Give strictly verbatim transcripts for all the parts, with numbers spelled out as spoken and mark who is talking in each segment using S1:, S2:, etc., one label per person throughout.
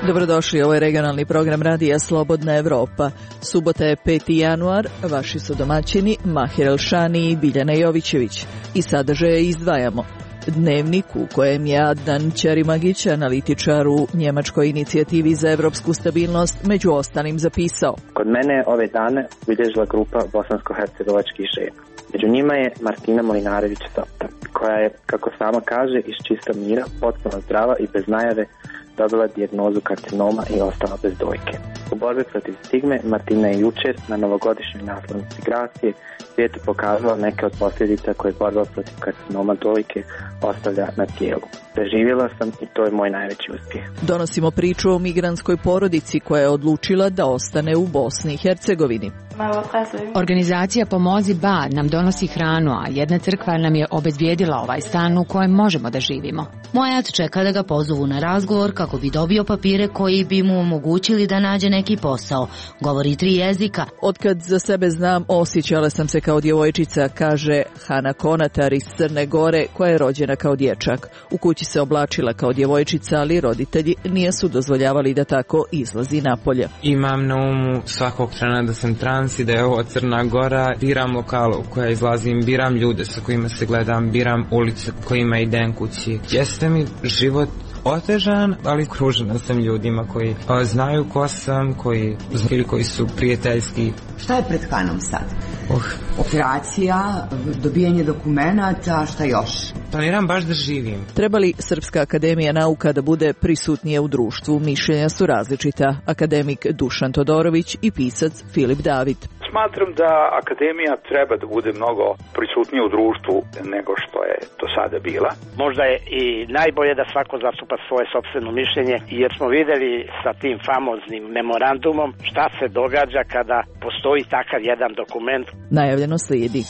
S1: Dobrodošli, ovo je regionalni program Radija Slobodna Evropa. Subota je peti januar, vaši su domaćini Mahir Elšani i Biljana Jovićević. I sadržaje izdvajamo. Dnevnik u kojem je Adnan Ćarimagić, analitičar u njemačkoj inicijativi za evropsku stabilnost, među ostalim zapisao.
S2: Kod mene ove dane bilježila grupa bosansko-hercegovačkih žena. Među njima je Martina Molinarević-Sopta, koja je, kako sama kaže, iz čista mira, potpuno zdrava i bez najave dobila dijagnozu karcinoma i ostala bez dojke. U borbi protiv stigme Martina je jučer na novogodišnjoj naslovnici Gracije svijetu pokazala neke od posljedica koje borba protiv karcinoma dojke ostavlja na tijelu. Preživjela sam i to je moj najveći uspjeh.
S1: Donosimo priču o migrantskoj porodici koja je odlučila da ostane u Bosni i Hercegovini.
S3: Organizacija Pomozi Ba nam donosi hranu, a jedna crkva nam je obezbijedila ovaj stan u kojem možemo da živimo.
S4: Moj at čeka da ga pozovu na razgovor kako bi dobio papire koji bi mu omogućili da nađe neki posao. Govori tri jezika.
S1: Otkad za sebe znam, osjećala sam se kao djevojčica, kaže Hana Konatar iz Crne Gore, koja je rođena kao dječak. U kući se oblačila kao djevojčica, ali roditelji nisu dozvoljavali da tako izlazi napolje.
S5: Imam na umu svakog trena da sam trans i da je ovo Crna Gora. Biram lokal u koja izlazim, biram ljude sa kojima se gledam, biram ulice kojima idem kući. Jeste mi život otežan, ali okružena sam ljudima koji a, znaju ko sam, koji, ili koji su prijateljski.
S6: Šta je pred Hanom sad?
S5: Uh.
S6: Operacija, dobijanje dokumenata, šta još?
S5: Planiram baš da živim.
S1: Treba li Srpska akademija nauka da bude prisutnije u društvu? Mišljenja su različita. Akademik Dušan Todorović i pisac Filip David.
S7: Smatram da akademija treba da bude mnogo prisutnije u društvu nego što je do sada bila.
S8: Možda je i najbolje da svako zastupa svoje sopstveno mišljenje, jer smo vidjeli sa tim famoznim memorandumom šta se događa kada postoji takav jedan dokument.
S1: Najavljeno slijedi.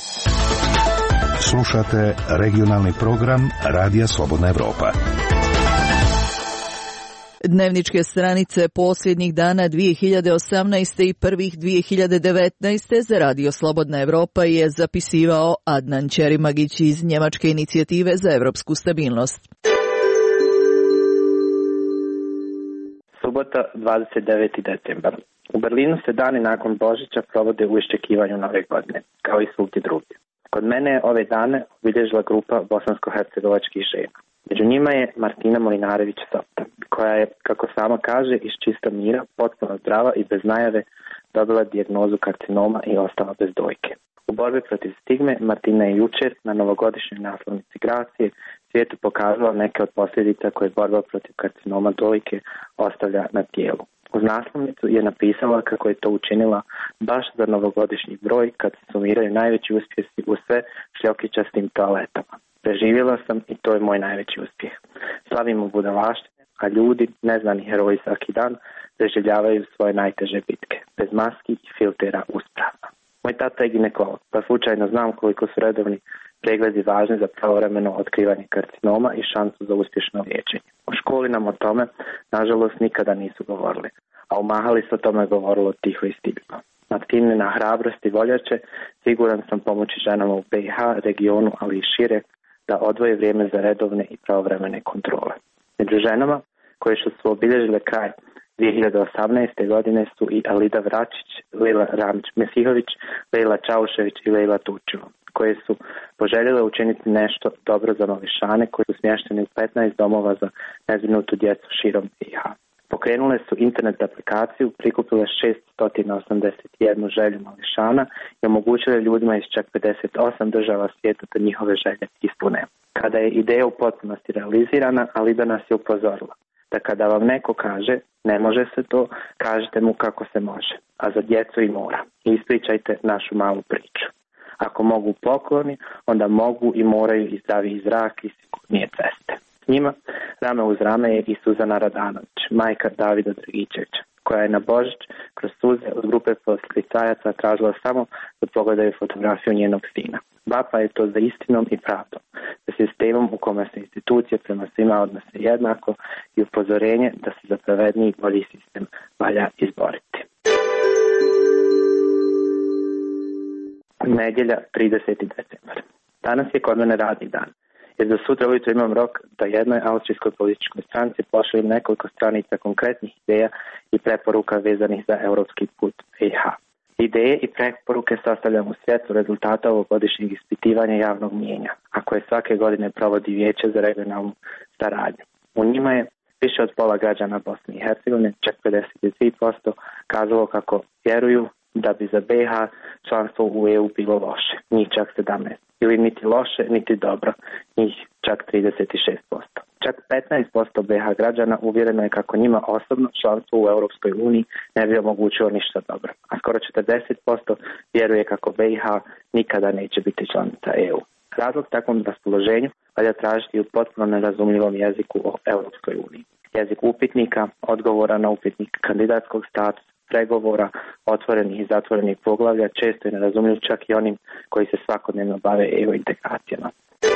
S9: Slušate regionalni program Radija Slobodna Evropa.
S1: Dnevničke stranice posljednjih dana dvije hiljade osamnaeste. i prvih dvije hiljade devetnaeste. za Radio Slobodna Evropa je zapisivao Adnan Ćarimagić iz njemačke inicijative za evropsku stabilnost.
S2: Subota, dvadeset deveti decembar. U Berlinu se dani nakon Božića provode u iščekivanju nove godine, kao i svugdje drugdje. Kod mene je ove dane obilježila grupa bosansko-hercegovačkih žena. Među njima je Martina Molinarević-Sopta, koja je, kako sama kaže, iz čista mira, potpuno zdrava i bez najave dobila dijagnozu karcinoma i ostala bez dojke. U borbi protiv stigme Martina je jučer na novogodišnjoj naslovnici Gracije svijetu pokazala neke od posljedica koje borba protiv karcinoma dojke ostavlja na tijelu. Uz naslovnicu je napisala kako je to učinila baš za novogodišnji broj kad se sumiraju najveći uspjesi u sve šljokičastim toaletama. Preživjela sam i to je moj najveći uspjeh. Slavimo budalaštine, a ljudi, neznani heroji svaki dan, preživljavaju svoje najteže bitke, bez maski i filtera uspravno. Moj tata je ginekolog, pa slučajno znam koliko su redovni pregledi važni za pravovremeno otkrivanje karcinoma i šansu za uspješno liječenje. U školi nam o tome, nažalost, nikada nisu govorili, a u Mahali se o tome govorilo tiho i stidno. Martinina hrabrost i voljače siguran sam pomoći ženama u B i H, regionu, ali i šire, da odvoje vrijeme za redovne i pravovremene kontrole. Među ženama koje su obilježile kraj dvije hiljade osamnaeste. godine su i Alida Vračić, Lejla Ramić-Mesihović, Lejla Čaušević i Lejla Tučevo, koje su poželjele učiniti nešto dobro za mališane koji su smješteni u petnaest domova za nezbrinutu djecu širom B i H. Pokrenule su internet aplikaciju, prikupile šesto osamdeset jednu želju mališana i omogućile ljudima iz čak pedeset osam država svijeta da njihove želje ispune. Kada je ideja u potpunosti realizirana, Alida nas je upozorila da kada vam neko kaže ne može se to, kažete mu kako se može, a za djecu i mora. I ispričajte našu malu priču. Ako mogu pokloni, onda mogu i moraju i zdraviji zrak i sigurnije ceste. S njima rame uz rame je i Suzana Radanović, majka Davida Dragičevića, koja je na Božić kroz suze od grupe policajaca tražila samo da pogledaju fotografiju njenog sina. Vapa je to za istinom i pravdom, za sistemom u kome se institucije prema svima odnose jednako i upozorenje da se za pravedniji i bolji sistem valja izboriti. Nedjelja, trideseti decembar. Danas je kod mene radni dan. jer do sutra ujutro imam rok da jednoj austrijskoj političkoj stranci pošaljem nekoliko stranica konkretnih ideja i preporuka vezanih za europski put B i H. Ideje i preporuke sastavljam u svjetlu rezultata ovogodišnjeg ispitivanja javnog mijenja, a koje svake godine provodi Vijeće za regionalnu saradnju. U njima je više od pola građana Bosne i Hercegovine, čak pedeset tri posto, kazalo kako vjeruju da bi za B i H članstvo u E U bilo loše, njih čak sedamnaest. Ili niti loše, niti dobro, njih čak trideset šest posto. Čak petnaest posto B i H građana uvjereno je kako njima osobno članstvo u Europskoj uniji ne bi omogućilo ništa dobro, a skoro četrdeset posto vjeruje kako B i H nikada neće biti članica E U. Razlog takvom raspoloženju valja tražiti u potpuno nerazumljivom jeziku o Europskoj uniji. Jezik upitnika, odgovora na upitnik, kandidatskog statusa, pregovora, otvorenih i zatvorenih poglavlja često je nerazumljiv čak i onim koji se svakodnevno bave E U integracijama.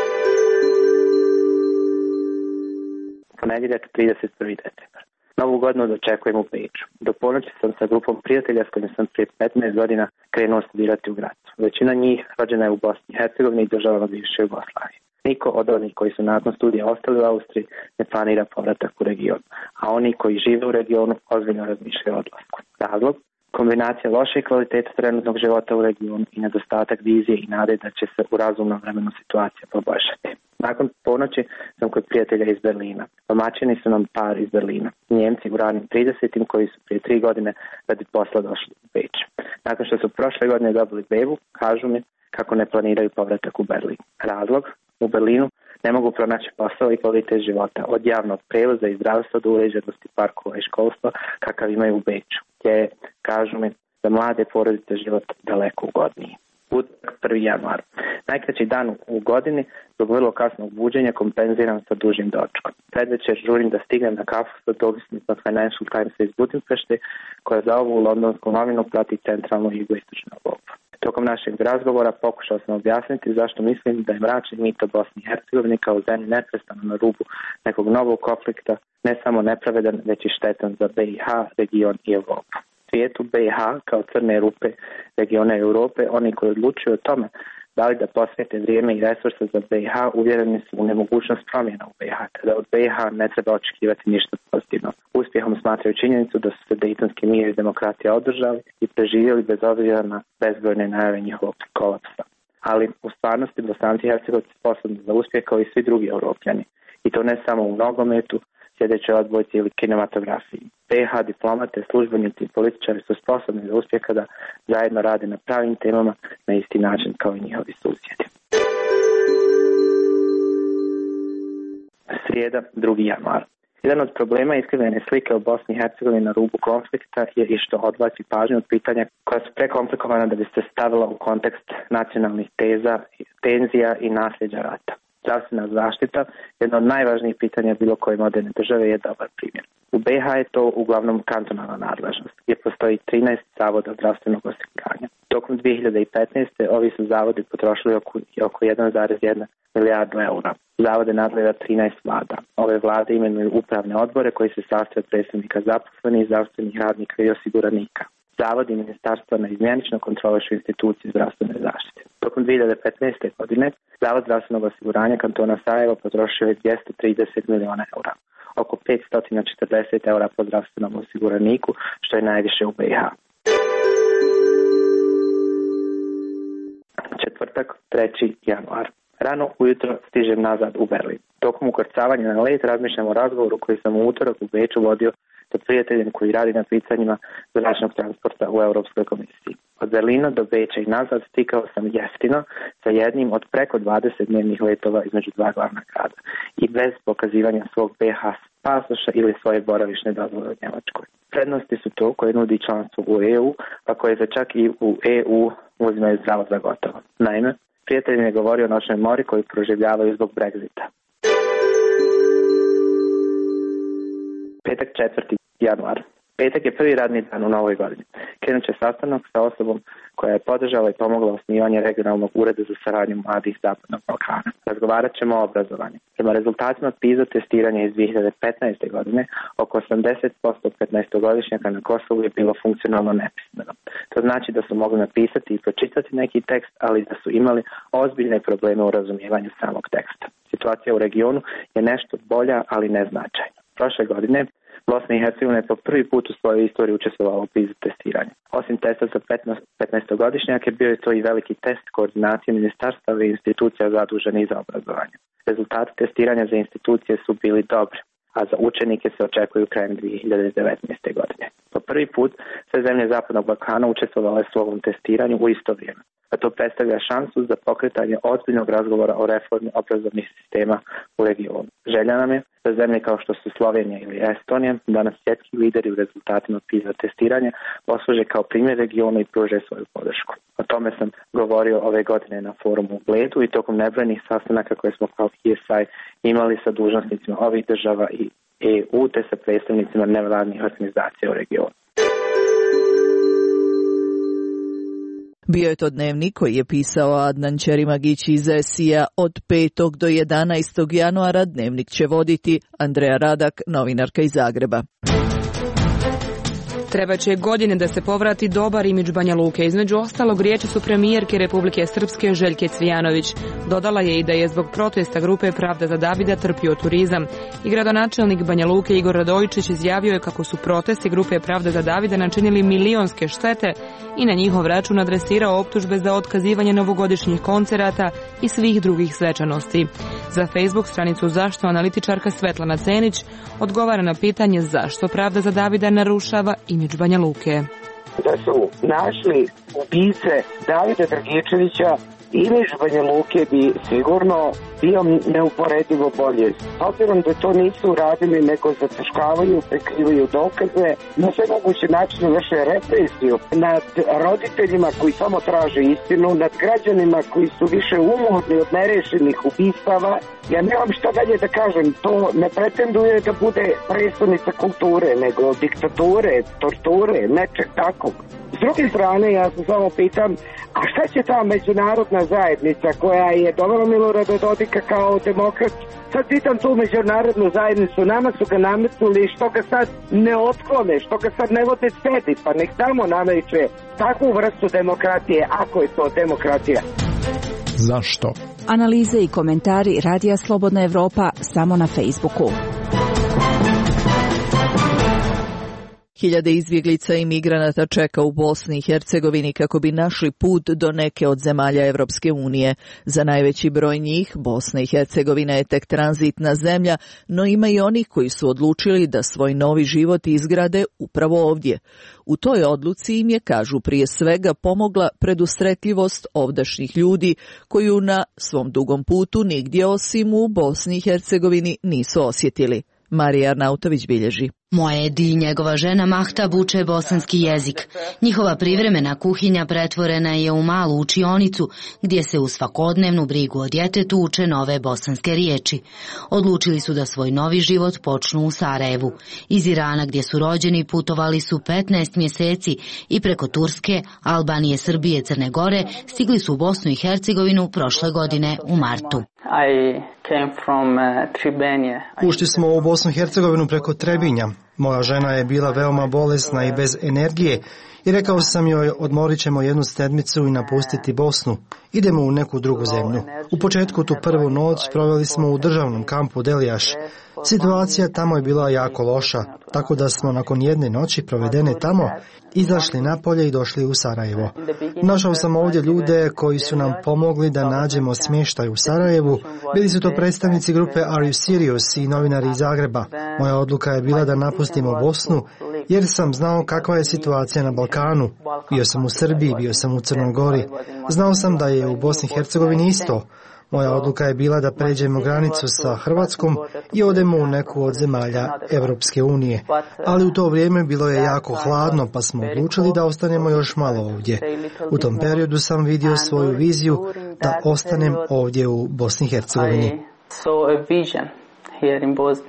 S2: Ponedjeljak, trideset prvi decembar. Novu godinu dočekujem u Beču. Do ponoći sam sa grupom prijatelja s kojim sam prije petnaest godina krenuo studirati u Gracu. Većina njih rođena je u Bosni i Hercegovini i državama bivše Jugoslavije. Niko od onih koji su nakon studija ostali u Austriji ne planira povratak u region, a oni koji žive u regionu ozbiljno razmišljaju o odlasku. Razlog? Kombinacija loše kvalitete trenutnog života u regionu i nedostatak vizije i nade da će se u razumnom vremenu situacija poboljšati. Nakon ponoći sam kod prijatelja iz Berlina. Domaćini su nam par iz Berlina. Njemci u ranim tridesetim koji su prije tri godine radi posla došli u Beč. Nakon što su prošle godine dobili bebu, kažu mi kako ne planiraju povratak u Berlin. Razlog? U Berlinu ne mogu pronaći posao i kvalitet života, od javnog prevoza i zdravstva do uređenosti parkova i školstva kakav imaju u Beču, gdje kažu mi da mlade porodice život daleko ugodniji. Utorak prvi januar. Najkraći dan u godini zbog vrlo kasnog buđenja kompenziram sa dužim dočkom. Predvečer žurim da stignem na kafu sa dopisnicom Financial Timesa iz Budimpešte, koja za ovu londonsku novinu prati centralnu i jugoistočnu Europu. Tokom našeg razgovora pokušao sam objasniti zašto mislim da je mračni mit o Bosni i Hercegovini kao zemlji neprestano na rubu nekog novog konflikta ne samo nepravedan, već i štetan za B i H, region i Europu. Svijetu B i H kao crne rupe regiona Europe, oni koji odlučuju o tome da li da posvete vrijeme i resurse za B i H, uvjereni su u nemogućnost promjena u B i H, kada od B i H ne treba očekivati ništa pozitivno. Uspjehom smatraju činjenicu da su se dejtonski mir i demokratija održali i preživjeli bez obzira na bezbrojne najave njihovog kolapsa. Ali u stvarnosti Bosanci i Hercegovci sposobni za uspjeh kao i svi drugi Europljani. I to ne samo u nogometu, sjedećoj odbojci ili kinematografiji. B i H diplomate, službenici i političari su sposobni za uspjeh kada zajedno rade na pravim temama na isti način kao i njihovi susjedi. Srijeda, drugi januar. Jedan od problema iskrivljene slike o Bosni i Hercegovini na rubu konflikta je i što odvlači pažnju od pitanja koja su prekomplikovana da bi se stavila u kontekst nacionalnih teza, tenzija i nasljeđa rata. Zdravstvena zaštita, jedno od najvažnijih pitanja bilo koje moderne države, je dobar primjer. U B i H je to uglavnom kantonalna nadležnost, gdje postoji trinaest zavoda zdravstvenog osiguranja. Tokom dvije hiljade petnaeste. ovi su zavodi potrošili oko, oko jedan zarez jedan milijardu eura. Zavode nadgleda trinaest vlada. Ove vlade imenuju upravne odbore koji se sastoje od predstavnika zaposlenih, zdravstvenih radnika i osiguranika. Zavodi i ministarstva neizmjenično kontrolišu institucije zdravstvene zaštite. Tokom dvije hiljade petnaeste. godine Zavod zdravstvenog osiguranja kantona Sarajevo potrošio je dvjesto trideset miliona eura, oko petsto četrdeset eura po zdravstvenom osiguraniku, što je najviše u B i H. Četvrtak, treći januar. Rano ujutro stižem nazad u Berlin. Tokom ukrcavanja na let razmišljam o razgovoru koji sam u utorak u Beču vodio sa prijateljem koji radi na pitanjima zračnog transporta u Europskoj komisiji. Od Berlina do Beča i nazad stikao sam jeftino sa jednim od preko dvadeset dnevnih letova između dva glavna grada i bez pokazivanja svog B i H pasoša ili svoje boravišne dozvole u Njemačkoj. Prednosti su to koje nudi članstvo u E U, a koje se čak i u E U uzimaju zdravo za gotovo. Naime, prijatelj mi je govorio o noćnoj mori koju proživljavaju zbog Brexita. Petak, četvrti januar. Petak je prvi radni dan u novoj godini. Krenut će sastanak sa osobom koja je podržala i pomogla osnivanje regionalnog ureda za saradnju mladih Zapadnog Balkana. Razgovarat ćemo o obrazovanju. Prema rezultatima PISA testiranja iz dvije hiljade petnaeste. godine, oko osamdeset posto petnaestogodišnjaka na Kosovu je bilo funkcionalno nepismeno. To znači da su mogli napisati i pročitati neki tekst, ali da su imali ozbiljne probleme u razumijevanju samog teksta. Situacija u regionu je nešto bolja, ali neznačajna. Prošle godine Bosna i Hercegovina je po prvi put u svojoj istoriji učestvovala u PISA testiranju. Osim testa za petnaestogodišnjake, bio je to i veliki test koordinacije ministarstava i institucija zaduženih za obrazovanje. Rezultati testiranja za institucije su bili dobri, a za učenike se očekuju krajem dvije hiljade devetnaeste. godine. Po prvi put sve zemlje Zapadnog Balkana učestvovale su u ovom testiranju u isto vrijeme, a to predstavlja šansu za pokretanje ozbiljnog razgovora o reformi obrazovnih sistema u regionu. Želja nam je da zemlje kao što su Slovenija ili Estonija, danas svjetski lideri u rezultatima PISA testiranja, posluže kao primjer regionu i pruže svoju podršku. O tome sam govorio ove godine na forumu u Bledu i tokom nebrojnih sastanaka koje smo kao I S I imali sa dužnosnicima ovih država i E U te sa predstavnicima nevladnih organizacija u regionu.
S1: Bio je to dnevnik koji je pisao Adnan Ćerimagić iz S I-a. Od petog do jedanaestog januara dnevnik će voditi Andreja Radak, novinarka iz Zagreba.
S10: Treba će godine da se povrati dobar imidž Banja Luke. Između ostalog, riječi su premijerke Republike Srpske Željke Cvijanović. Dodala je i da je zbog protesta grupe Pravda za Davida trpio turizam. I gradonačelnik Banja Luke Igor Radojičić izjavio je kako su protesti grupe Pravda za Davida načinili milionske štete i na njihov račun adresirao optužbe za otkazivanje novogodišnjih koncerata i svih drugih svečanosti. Za Facebook stranicu Zašto analitičarka Svetlana Cenić odgovara na pitanje zašto Pravda za Davida narušava imidž Banja Luke.
S11: Da su našli ubice Davida Dragičevića, imidž Banja Luke bi sigurno bio neuporedivo bolje. Obzirom da to nisu uradili, nego zataškavaju, prikrivaju dokaze, na sve moguće načine vrše represiju nad roditeljima koji samo traže istinu, nad građanima koji su više umorni od nerešenih ubistava. Ja nemam šta dalje da kažem, to ne pretenduje da bude predstavnica kulture, nego diktature, torture, nečeg takvog. S druge strane, ja se samo pitam, a šta će ta međunarodna zajednica koja je dovela Milorada Dodika kao demokrat? Sad pitam tu međunarodnu zajednicu, nama su ga nametnuli, što ga sad ne otklone, što ga sad ne vode sebi, pa nek tamo nameće takvu vrstu demokratije, ako je to demokratija.
S12: Zašto?
S13: Analize i komentari Radija Slobodna Evropa samo na Facebooku.
S1: Hiljade izbjeglica i migranata čeka u Bosni i Hercegovini kako bi našli put do neke od zemalja Evropske unije. Za najveći broj njih Bosna i Hercegovina je tek tranzitna zemlja, no ima i onih koji su odlučili da svoj novi život izgrade upravo ovdje. U toj odluci im je, kažu, prije svega pomogla predusretljivost ovdašnjih ljudi koju na svom dugom putu nigdje osim u Bosni i Hercegovini nisu osjetili. Marija Arnautović bilježi.
S4: Moedi i njegova žena Mahtab uče bosanski jezik. Njihova privremena kuhinja pretvorena je u malu učionicu gdje se u svakodnevnu brigu o djetetu uče nove bosanske riječi. Odlučili su da svoj novi život počnu u Sarajevu. Iz Irana gdje su rođeni putovali su petnaest mjeseci i preko Turske, Albanije, Srbije, Crne Gore stigli su u Bosnu i Hercegovinu prošle godine u martu.
S14: I came from uh, Trebinje.
S12: Ušli smo u Bosnu i Hercegovinu preko Trebinja. Moja žena je bila veoma bolesna i bez energije i rekao sam joj odmorit ćemo jednu sedmicu i napustiti Bosnu. Idemo u neku drugu zemlju. U početku tu prvu noć proveli smo u državnom kampu Delijaš. Situacija tamo je bila jako loša, tako da smo nakon jedne noći provedene tamo izašli napolje i došli u Sarajevo. Našao sam ovdje ljude koji su nam pomogli da nađemo smještaj u Sarajevu. Bili su to predstavnici grupe Are You Serious i novinari iz Zagreba. Moja odluka je bila da napustimo Bosnu jer sam znao kakva je situacija na Balkanu. Bio sam u Srbiji, bio sam u Crnoj Gori. Znao sam da je u Bosni i Hercegovini isto. Moja odluka je bila da pređemo granicu sa Hrvatskom i odemo u neku od zemalja Evropske unije. Ali u to vrijeme bilo je jako hladno, pa smo odlučili da ostanemo još malo ovdje. U tom periodu sam vidio svoju viziju da ostanem ovdje u Bosni i Hercegovini.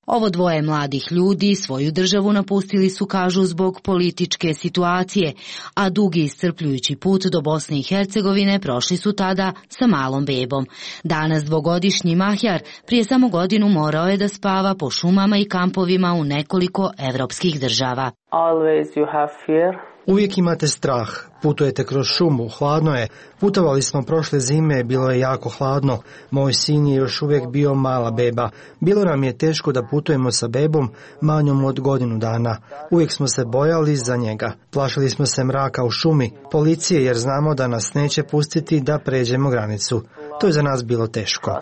S4: Ovo dvoje mladih ljudi svoju državu napustili su, kažu, zbog političke situacije, a dugi iscrpljujući put do Bosne i Hercegovine prošli su tada sa malom bebom. Danas dvogodišnji Mahjar prije samo godinu morao je da spava po šumama i kampovima u nekoliko evropskih država.
S14: Always you have fear.
S12: Uvijek imate strah, putujete kroz šumu, hladno je, putovali smo prošle zime, bilo je jako hladno, moj sin je još uvijek bio mala beba, bilo nam je teško da putujemo sa bebom manjom od godinu dana, uvijek smo se bojali za njega, plašili smo se mraka u šumi, policije jer znamo da nas neće pustiti da pređemo granicu, to je za nas bilo teško.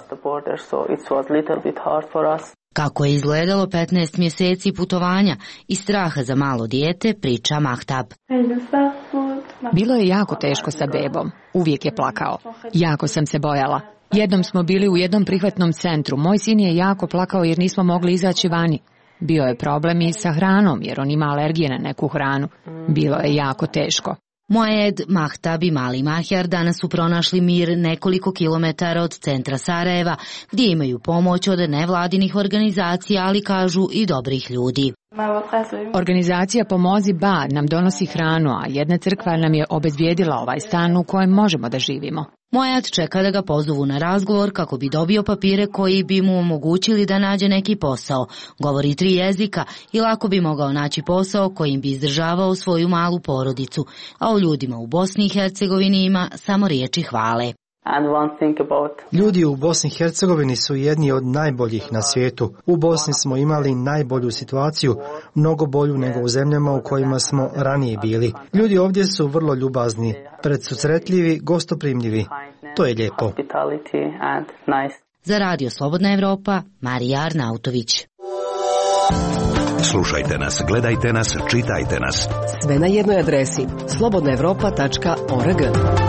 S4: Kako je izgledalo petnaest mjeseci putovanja i straha za malo dijete, priča Mahtab.
S3: Bilo je jako teško sa bebom. Uvijek je plakao. Jako sam se bojala. Jednom smo bili u jednom prihvatnom centru. Moj sin je jako plakao jer nismo mogli izaći vani. Bio je problem i sa hranom jer on ima alergije na neku hranu. Bilo je jako teško.
S4: Moed, Mahtab i mali Mahjar danas su pronašli mir nekoliko kilometara od centra Sarajeva, gdje imaju pomoć od nevladinih organizacija, ali kažu i dobrih ljudi.
S3: Organizacija Pomozi Ba nam donosi hranu, a jedna crkva nam je obezbijedila ovaj stan u kojem možemo da živimo.
S4: Moed čeka da ga pozovu na razgovor kako bi dobio papire koji bi mu omogućili da nađe neki posao. Govori tri jezika i lako bi mogao naći posao kojim bi izdržavao svoju malu porodicu, a o ljudima u Bosni i Hercegovini ima samo riječi hvale.
S12: Ljudi u Bosni i Hercegovini su jedni od najboljih na svijetu. U Bosni smo imali najbolju situaciju, mnogo bolju nego u zemljama u kojima smo ranije bili. Ljudi ovdje su vrlo ljubazni, predsusretljivi, gostoprimljivi. To je lijepo.
S4: Za Radio Slobodna Evropa, Marija Arnautović.
S9: Slušajte nas, gledajte nas, čitajte nas.
S15: Sve na jednoj adresi slobodna evropa tačka org.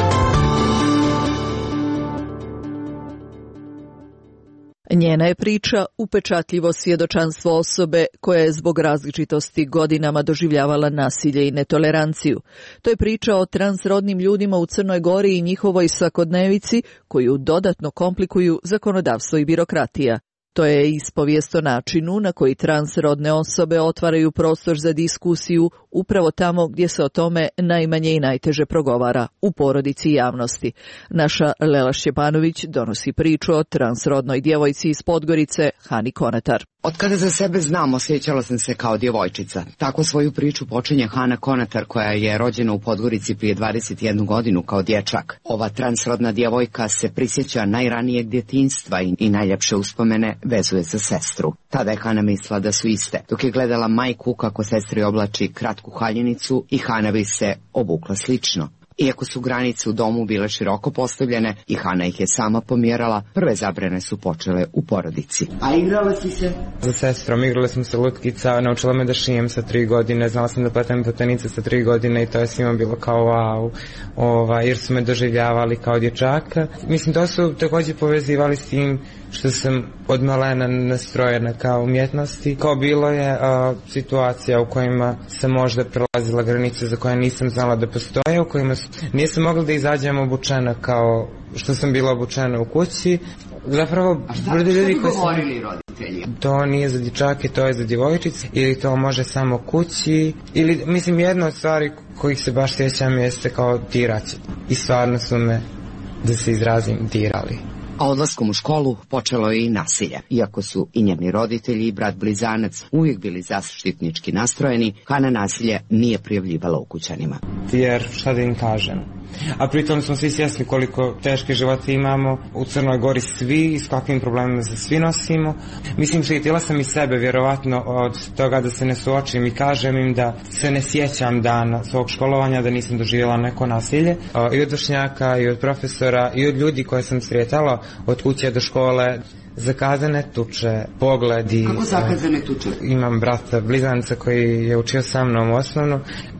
S1: Njena je priča upečatljivo svjedočanstvo osobe koja je zbog različitosti godinama doživljavala nasilje i netoleranciju. To je priča o transrodnim ljudima u Crnoj Gori i njihovoj svakodnevici koju dodatno komplikuju zakonodavstvo i birokratija. To je ispovijest o načinu na koji transrodne osobe otvaraju prostor za diskusiju upravo tamo gdje se o tome najmanje i najteže progovara, u porodici i javnosti. Naša Lela Šćepanović donosi priču o transrodnoj djevojci iz Podgorice, Hani Konatar.
S16: Od kada za sebe znam, osjećala sam se kao djevojčica. Tako svoju priču počinje Hana Konatar, koja je rođena u Podgorici prije dvadeset jednu godinu kao dječak. Ova transrodna djevojka se prisjeća najranijeg djetinjstva i, i najljepše uspomene vezuje za sestru. Tada je Hana mislila da su iste. Dok je gledala majku kako sestri oblači kratku haljinicu i Hana bi se obukla slično. Iako su granice u domu bile široko postavljene i Hana ih je sama pomjerala, prve zabrane su počele u porodici. A igrala si se?
S5: Za sestrom igrala sam se lutkica, naučila me da šijem sa tri godine, znala sam da pletem potenice sa tri godine i to je svima bilo kao wow, ova, jer su me doživljavali kao dječaka. Mislim, to su također povezivali s tim što sam od malena nastrojena kao umjetnosti. Kao bilo je a, situacija u kojima sam možda prelazila granice za koje nisam znala da postoje, u kojima su, nisam mogla da izađem obučena kao što sam bila obučena u kući. Zapravo,
S16: a šta, šta ljudi bi govorili roditelji?
S5: To nije za dječake, to je za djevojčice, ili to može samo kući, ili, mislim, jedna od stvari kojih se baš sjećam jeste kao dirać. I stvarno su me, da se izrazim, dirali.
S16: A odlaskom u školu počelo je i nasilje. Iako su i njeni roditelji i brat blizanac uvijek bili zaštitnički nastrojeni, Hana nasilje nije prijavljivala ukućanima.
S5: Jer šta da im kažem? A pritom smo svi svjesni koliko teške živote imamo u Crnoj Gori svi i s kakvim problemima se svi nosimo. Mislim, štitila sam i sebe vjerovatno od toga da se ne suočim i kažem im da se ne sjećam dana svog školovanja, da nisam doživjela neko nasilje. I od vršnjaka, i od profesora, i od ljudi koje sam sretala od kuće do škole. Zakazane tuče, pogledi.
S16: Kako zakazane tuče?
S5: Imam brata blizanca koji je učio sa mnom osnovno.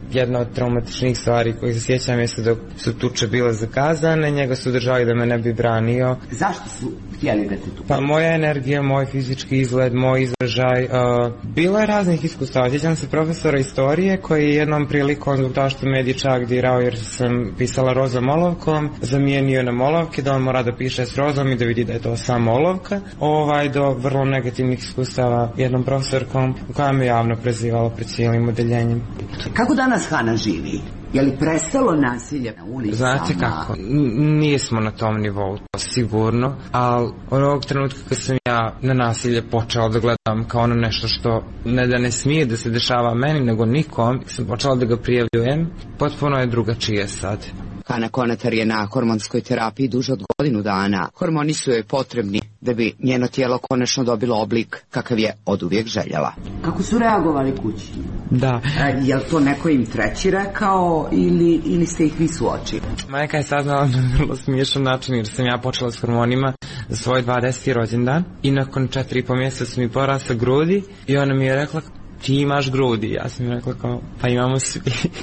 S5: jedna od traumatičnih stvari koje se sjećam jeste da su tuče bile zakazane, njega su držali da me ne bi branio.
S6: Zašto su htjeli da te tu?
S5: Pa moja energija, moj fizički izgled, moj izražaj, uh, bilo je raznih iskustava. Sjećam se profesora istorije koji je jednom prilikom, zbog toga što me je dječak dirao jer sam pisala rozom olovkom, zamijenio na olovke, da on mora da piše s rozom i da vidi da je to samo olovka, ovaj, do vrlo negativnih iskustava jednom profesorkom koja me javno prezivala pred cijelim odeljenjem.
S6: Kako danas Hana živi? Je li prestalo nasilje na ulicama?
S5: Znate kako, nismo na tom nivou, sigurno, ali od ovog trenutka kad sam ja na nasilje počela da gledam kao ono nešto što ne da ne smije da se dešava meni, nego nikom, sam počela da ga prijavljujem, potpuno je drugačije sad.
S16: Hana Konatar je na hormonskoj terapiji duže od godinu dana. Hormoni su joj potrebni da bi njeno tijelo konačno dobilo oblik kakav je oduvijek željela.
S6: Kako su reagovali kući?
S5: Da.
S6: E, je li to neko im treći rekao ili, ili ste ih vi suočili?
S5: Majka je saznala na vrlo smiješan način jer sam ja počela s hormonima za svoj dvadeseti rođendan i nakon četiri i po mjeseca su mi porasle grudi i ona mi je rekla ti imaš grudi, ja sam mi rekla kao pa imamo svi.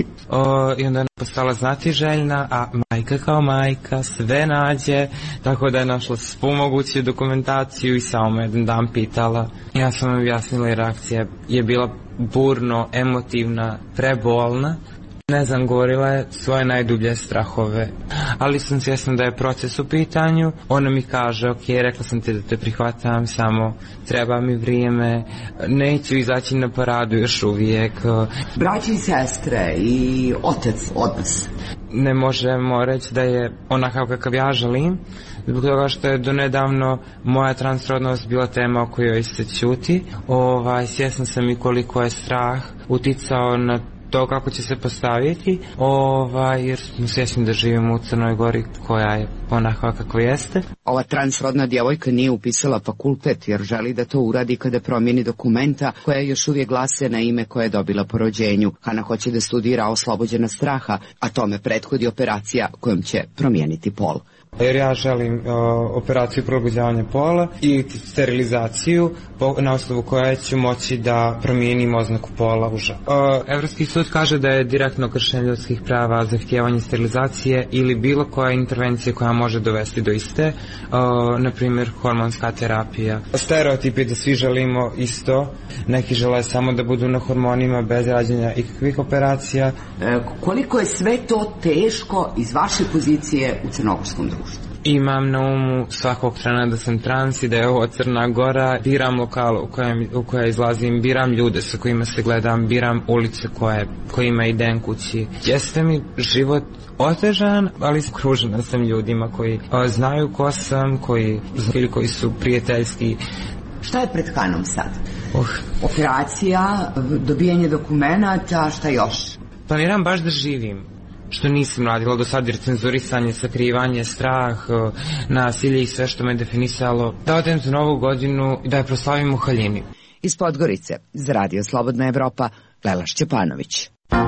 S5: O, i onda je postala znatiželjna, a majka kao majka sve nađe, tako da je našla svu moguću dokumentaciju i samo me jedan dan pitala. Ja sam vam objasnila i reakcija je bila burno, emotivna, prebolna. Ne znam, govorila je svoje najdublje strahove, ali sam svjesna da je proces u pitanju. Ona mi kaže, ok, rekla sam ti da te prihvatam, samo treba mi vrijeme, neću izaći na paradu još uvijek.
S6: Braći i sestre i otac odnos?
S5: Ne možemo reći da je onakav kakav ja želim, zbog toga što je donedavno moja transrodnost bila tema o kojoj se ćuti. Ovaj, svjesna sam i koliko je strah uticao na to kako će se postaviti, ovaj, jer smo svjesni da živimo u Crnoj Gori koja je onakva kako jeste.
S16: Ova transrodna djevojka nije upisala fakultet jer želi da to uradi kada promijeni dokumenta koja još uvijek glase na ime koje je dobila po rođenju. Hana hoće da studira oslobođena straha, a tome prethodi operacija kojom će promijeniti pol.
S5: Jer ja želim uh, operaciju prilagođavanja pola i sterilizaciju po, na osnovu koje ću moći da promijenim oznaku pola u ženu. Uh, Evropski sud kaže da je direktno kršenje ljudskih prava zahtijevanje sterilizacije ili bilo koja intervencija koja može dovesti do iste, uh, na primjer hormonska terapija. Stereotip je da svi želimo isto, neki žele samo da budu na hormonima bez rađenja ikakvih operacija.
S6: E, koliko je sve to teško iz vaše pozicije u crnogorskom društvu?
S5: Imam na umu svakog trena da sam trans i da je ovo Crna Gora, biram lokal u kojem, u koje izlazim, biram ljude sa kojima se gledam, biram ulice koje, kojima idem kući. Jeste mi život otežan, ali skružena sam ljudima koji o, znaju ko sam, koji, koji su prijateljski.
S6: Šta je pred Hanom sad?
S5: Uh.
S6: Operacija, dobijanje dokumenata, šta još?
S5: Planiram baš da živim, što nisam radila do sad, jer cenzurisanje, sakrivanje, strah, nasilje i sve što me definisalo. Da odem za novu godinu i da je proslavim u haljini.
S16: Iz Podgorice, za Radio Slobodna Evropa, Lela Šćepanović.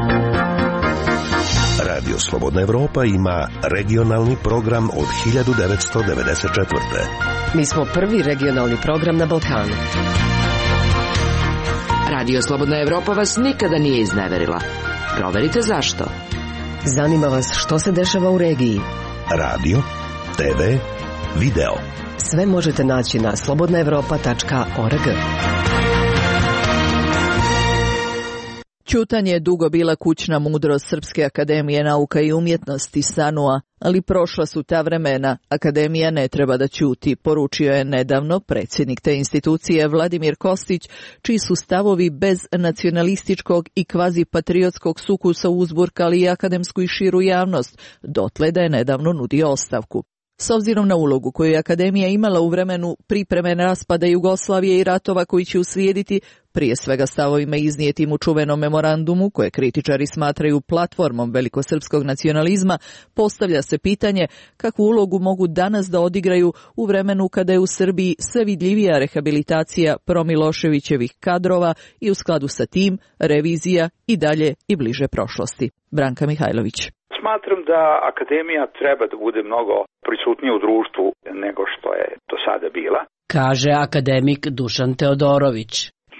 S9: Radio Slobodna Evropa ima regionalni program od hiljadu devetsto devedeset četvrte.
S15: Mi smo prvi regionalni program na Balkanu.
S17: Radio Slobodna Evropa vas nikada nije izneverila. Proverite zašto.
S15: Zanima vas što se dešava u regiji.
S9: Radio, te ve, video.
S15: Sve možete naći na slobodna evropa tačka org.
S1: Ćutanje je dugo bila kućna mudrost Srpske akademije nauka i umjetnosti SANU-a, ali prošla su ta vremena. Akademija ne treba da ćuti, poručio je nedavno predsjednik te institucije Vladimir Kostić, čiji su stavovi bez nacionalističkog i kvazi-patriotskog sukusa uzburkali i akademsku i širu javnost, dotle da je nedavno nudio ostavku. S obzirom na ulogu koju je Akademija imala u vremenu pripreme raspada Jugoslavije i ratova koji će uslijediti, prije svega stavovima iznijetim u čuvenom memorandumu, koje kritičari smatraju platformom velikosrpskog nacionalizma, postavlja se pitanje kakvu ulogu mogu danas da odigraju u vremenu kada je u Srbiji sve vidljivija rehabilitacija promiloševićevih kadrova i u skladu sa tim revizija i dalje i bliže prošlosti. Branka Mihajlović.
S7: Smatram da akademija treba da bude mnogo prisutnija u društvu nego što je do sada bila,
S18: kaže akademik Dušan Teodorović.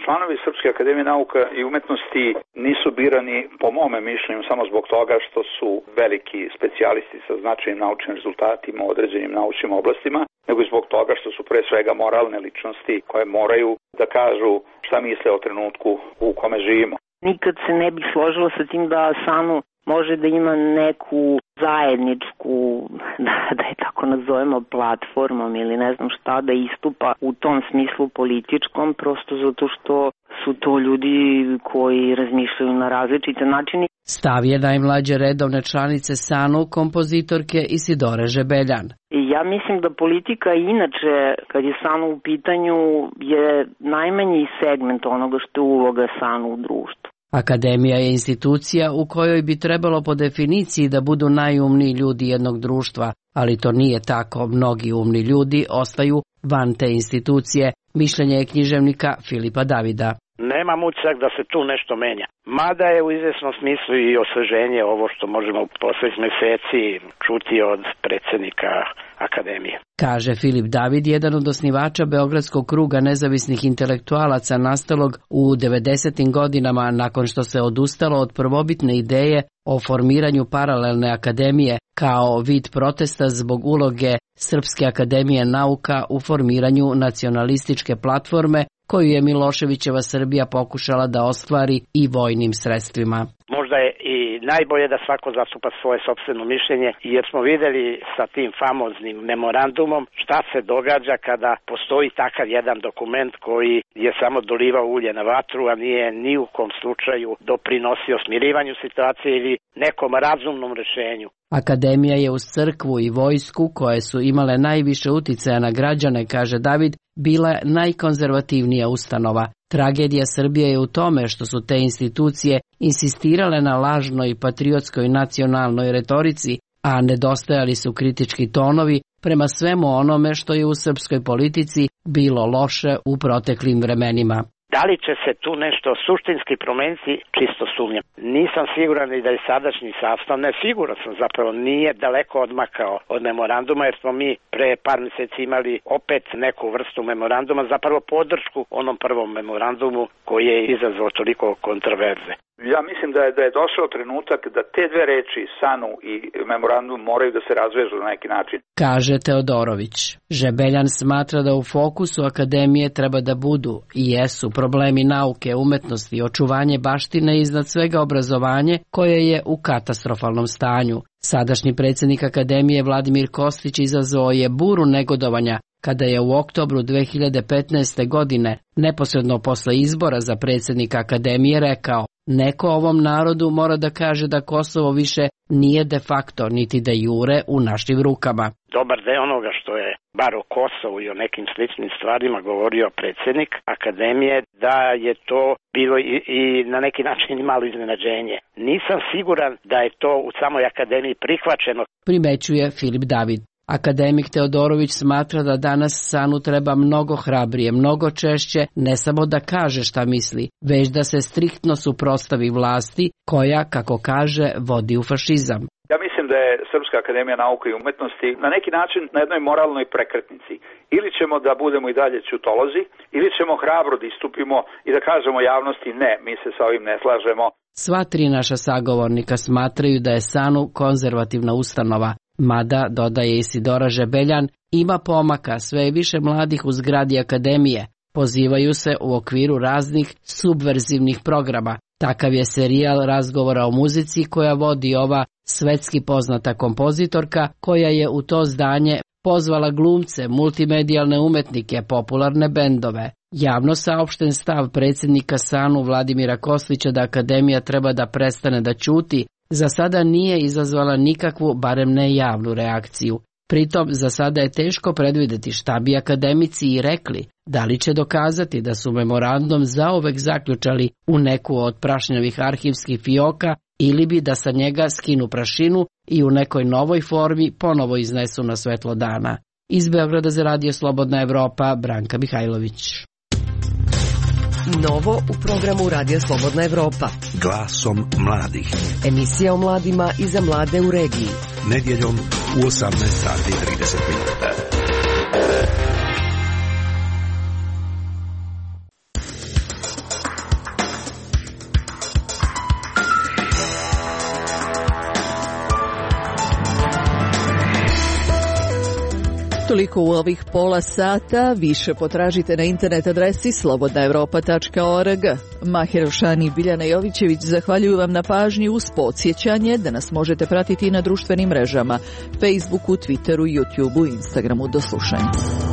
S7: Članovi Srpske akademije nauka i umetnosti nisu birani, po mome mišljenju, samo zbog toga što su veliki specijalisti sa značajnim naučnim rezultatima u određenim naučnim oblastima, nego i zbog toga što su pre svega moralne ličnosti koje moraju da kažu šta misle o trenutku u kome živimo.
S18: Nikad se ne bih složila sa tim da SANU može da ima neku zajedničku, da, da je tako nazovemo, platformom ili ne znam šta, da istupa u tom smislu političkom, prosto zato što su to ljudi koji razmišljaju na različite načine.
S19: Stav je najmlađe redovne članice SANU, kompozitorke Isidore Žebeljan.
S18: Ja mislim da politika inače, kad je SANU u pitanju, je najmanji segment onoga što je uloga SANU u društvu.
S19: Akademija je institucija u kojoj bi trebalo po definiciji da budu najumniji ljudi jednog društva, ali to nije tako. Mnogi umni ljudi ostaju van te institucije. Mišljenje je književnika Filipa Davida.
S8: Nemam utisak da se tu nešto menja. Mada je u izvesnom smislu i osveženje ovo što možemo u poslednjih meseci čuti od predsednika Akademije.
S19: Kaže Filip David, jedan od osnivača Beogradskog kruga nezavisnih intelektualaca nastalog u devedesetim godinama nakon što se odustalo od prvobitne ideje o formiranju paralelne akademije kao vid protesta zbog uloge Srpske akademije nauka u formiranju nacionalističke platforme koju je Miloševićeva Srbija pokušala da ostvari i vojnim sredstvima.
S8: Možda je i najbolje da svako zastupa svoje sopstveno mišljenje, jer smo videli sa tim famoznim memorandumom šta se događa kada postoji takav jedan dokument koji je samo dolivao ulje na vatru, a nije ni u kom slučaju doprinosio smirivanju situacije ili nekom razumnom rešenju.
S19: Akademija je uz crkvu i vojsku, koje su imale najviše uticaja na građane, kaže David, bila najkonzervativnija ustanova. Tragedija Srbije je u tome što su te institucije insistirale na lažnoj patriotskoj nacionalnoj retorici, a nedostajali su kritički tonovi prema svemu onome što je u srpskoj politici bilo loše u proteklim vremenima.
S8: Da li će se tu nešto suštinski promeniti, čisto sumnjam. Nisam siguran i da je sadašnji sastav, ne siguran sam zapravo, nije daleko odmakao od memoranduma, jer smo mi pre par meseci imali opet neku vrstu memoranduma, zapravo podršku onom prvom memorandumu koji je izazvao toliko kontroverze.
S7: Ja mislim da je, da je došao trenutak da te dve reči, SANU i memorandum, moraju da se razvežu na neki način.
S19: Kaže Teodorović. Žebeljan smatra da u fokusu akademije treba da budu i jesu problemi nauke, umetnosti, očuvanje baštine i iznad svega obrazovanje koje je u katastrofalnom stanju. Sadašnji predsjednik akademije Vladimir Kostić izazvao je buru negodovanja kada je u oktobru dve hiljade petnaeste. godine, neposredno posle izbora za predsjednika akademije, rekao: neko ovom narodu mora da kaže da Kosovo više nije de facto niti de jure u našim rukama.
S8: Dobar deo onoga što je bar o Kosovu i o nekim sličnim stvarima govorio predsjednik akademije, da je to bilo i, i na neki način malo iznenađenje. Nisam siguran da je to u samoj akademiji prihvaćeno.
S19: Primećuje Filip David. Akademik Teodorović smatra da danas SANU treba mnogo hrabrije, mnogo češće, ne samo da kaže šta misli, već da se striktno suprotstavi vlasti koja, kako kaže, vodi u fašizam.
S7: Ja mislim da je Srpska akademija nauka i umetnosti na neki način na jednoj moralnoj prekretnici. Ili ćemo da budemo i dalje ćutolozi, ili ćemo hrabro da istupimo i da kažemo javnosti ne, mi se sa ovim ne slažemo.
S19: Sva tri naša sagovornika smatraju da je SANU konzervativna ustanova. Mada, dodaje Isidora Žebeljan, ima pomaka, sve je više mladih u zgradi akademije. Pozivaju se u okviru raznih subverzivnih programa. Takav je serijal razgovora o muzici koja vodi ova svetski poznata kompozitorka, koja je u to zdanje pozvala glumce, multimedijalne umetnike, popularne bendove. Javno saopšten stav predsjednika SANU Vladimira Kostića da akademija treba da prestane da ćuti, za sada nije izazvala nikakvu, barem ne javnu reakciju. Pritom, za sada je teško predvideti šta bi akademici i rekli, da li će dokazati da su memorandum zauvek zaključali u neku od prašnjavih arhivskih fioka ili bi da sa njega skinu prašinu i u nekoj novoj formi ponovo iznesu na svetlo dana. Iz Beograda za Radio Slobodna Evropa, Branka Mihajlović.
S15: Novo u programu Radio Slobodna Evropa.
S9: Glasom mladih.
S15: Emisija o mladima i za mlade u regiji.
S9: Nedjeljom u osamnaest sati i trideset minuta.
S1: Toliko u ovih pola sata, više potražite na internet adresi slobodna europa tačka org. Mahir El-Shani i Biljana Jovićević zahvaljuju vam na pažnji uz podsjećanje da nas možete pratiti i na društvenim mrežama, Facebooku, Twitteru, YouTubeu i Instagramu. Do slušanja.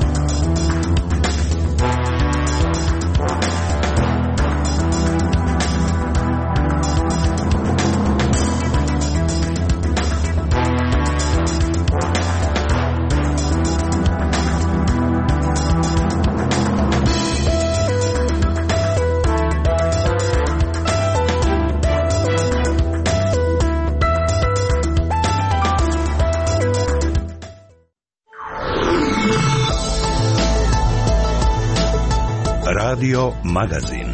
S9: Radio Magazin.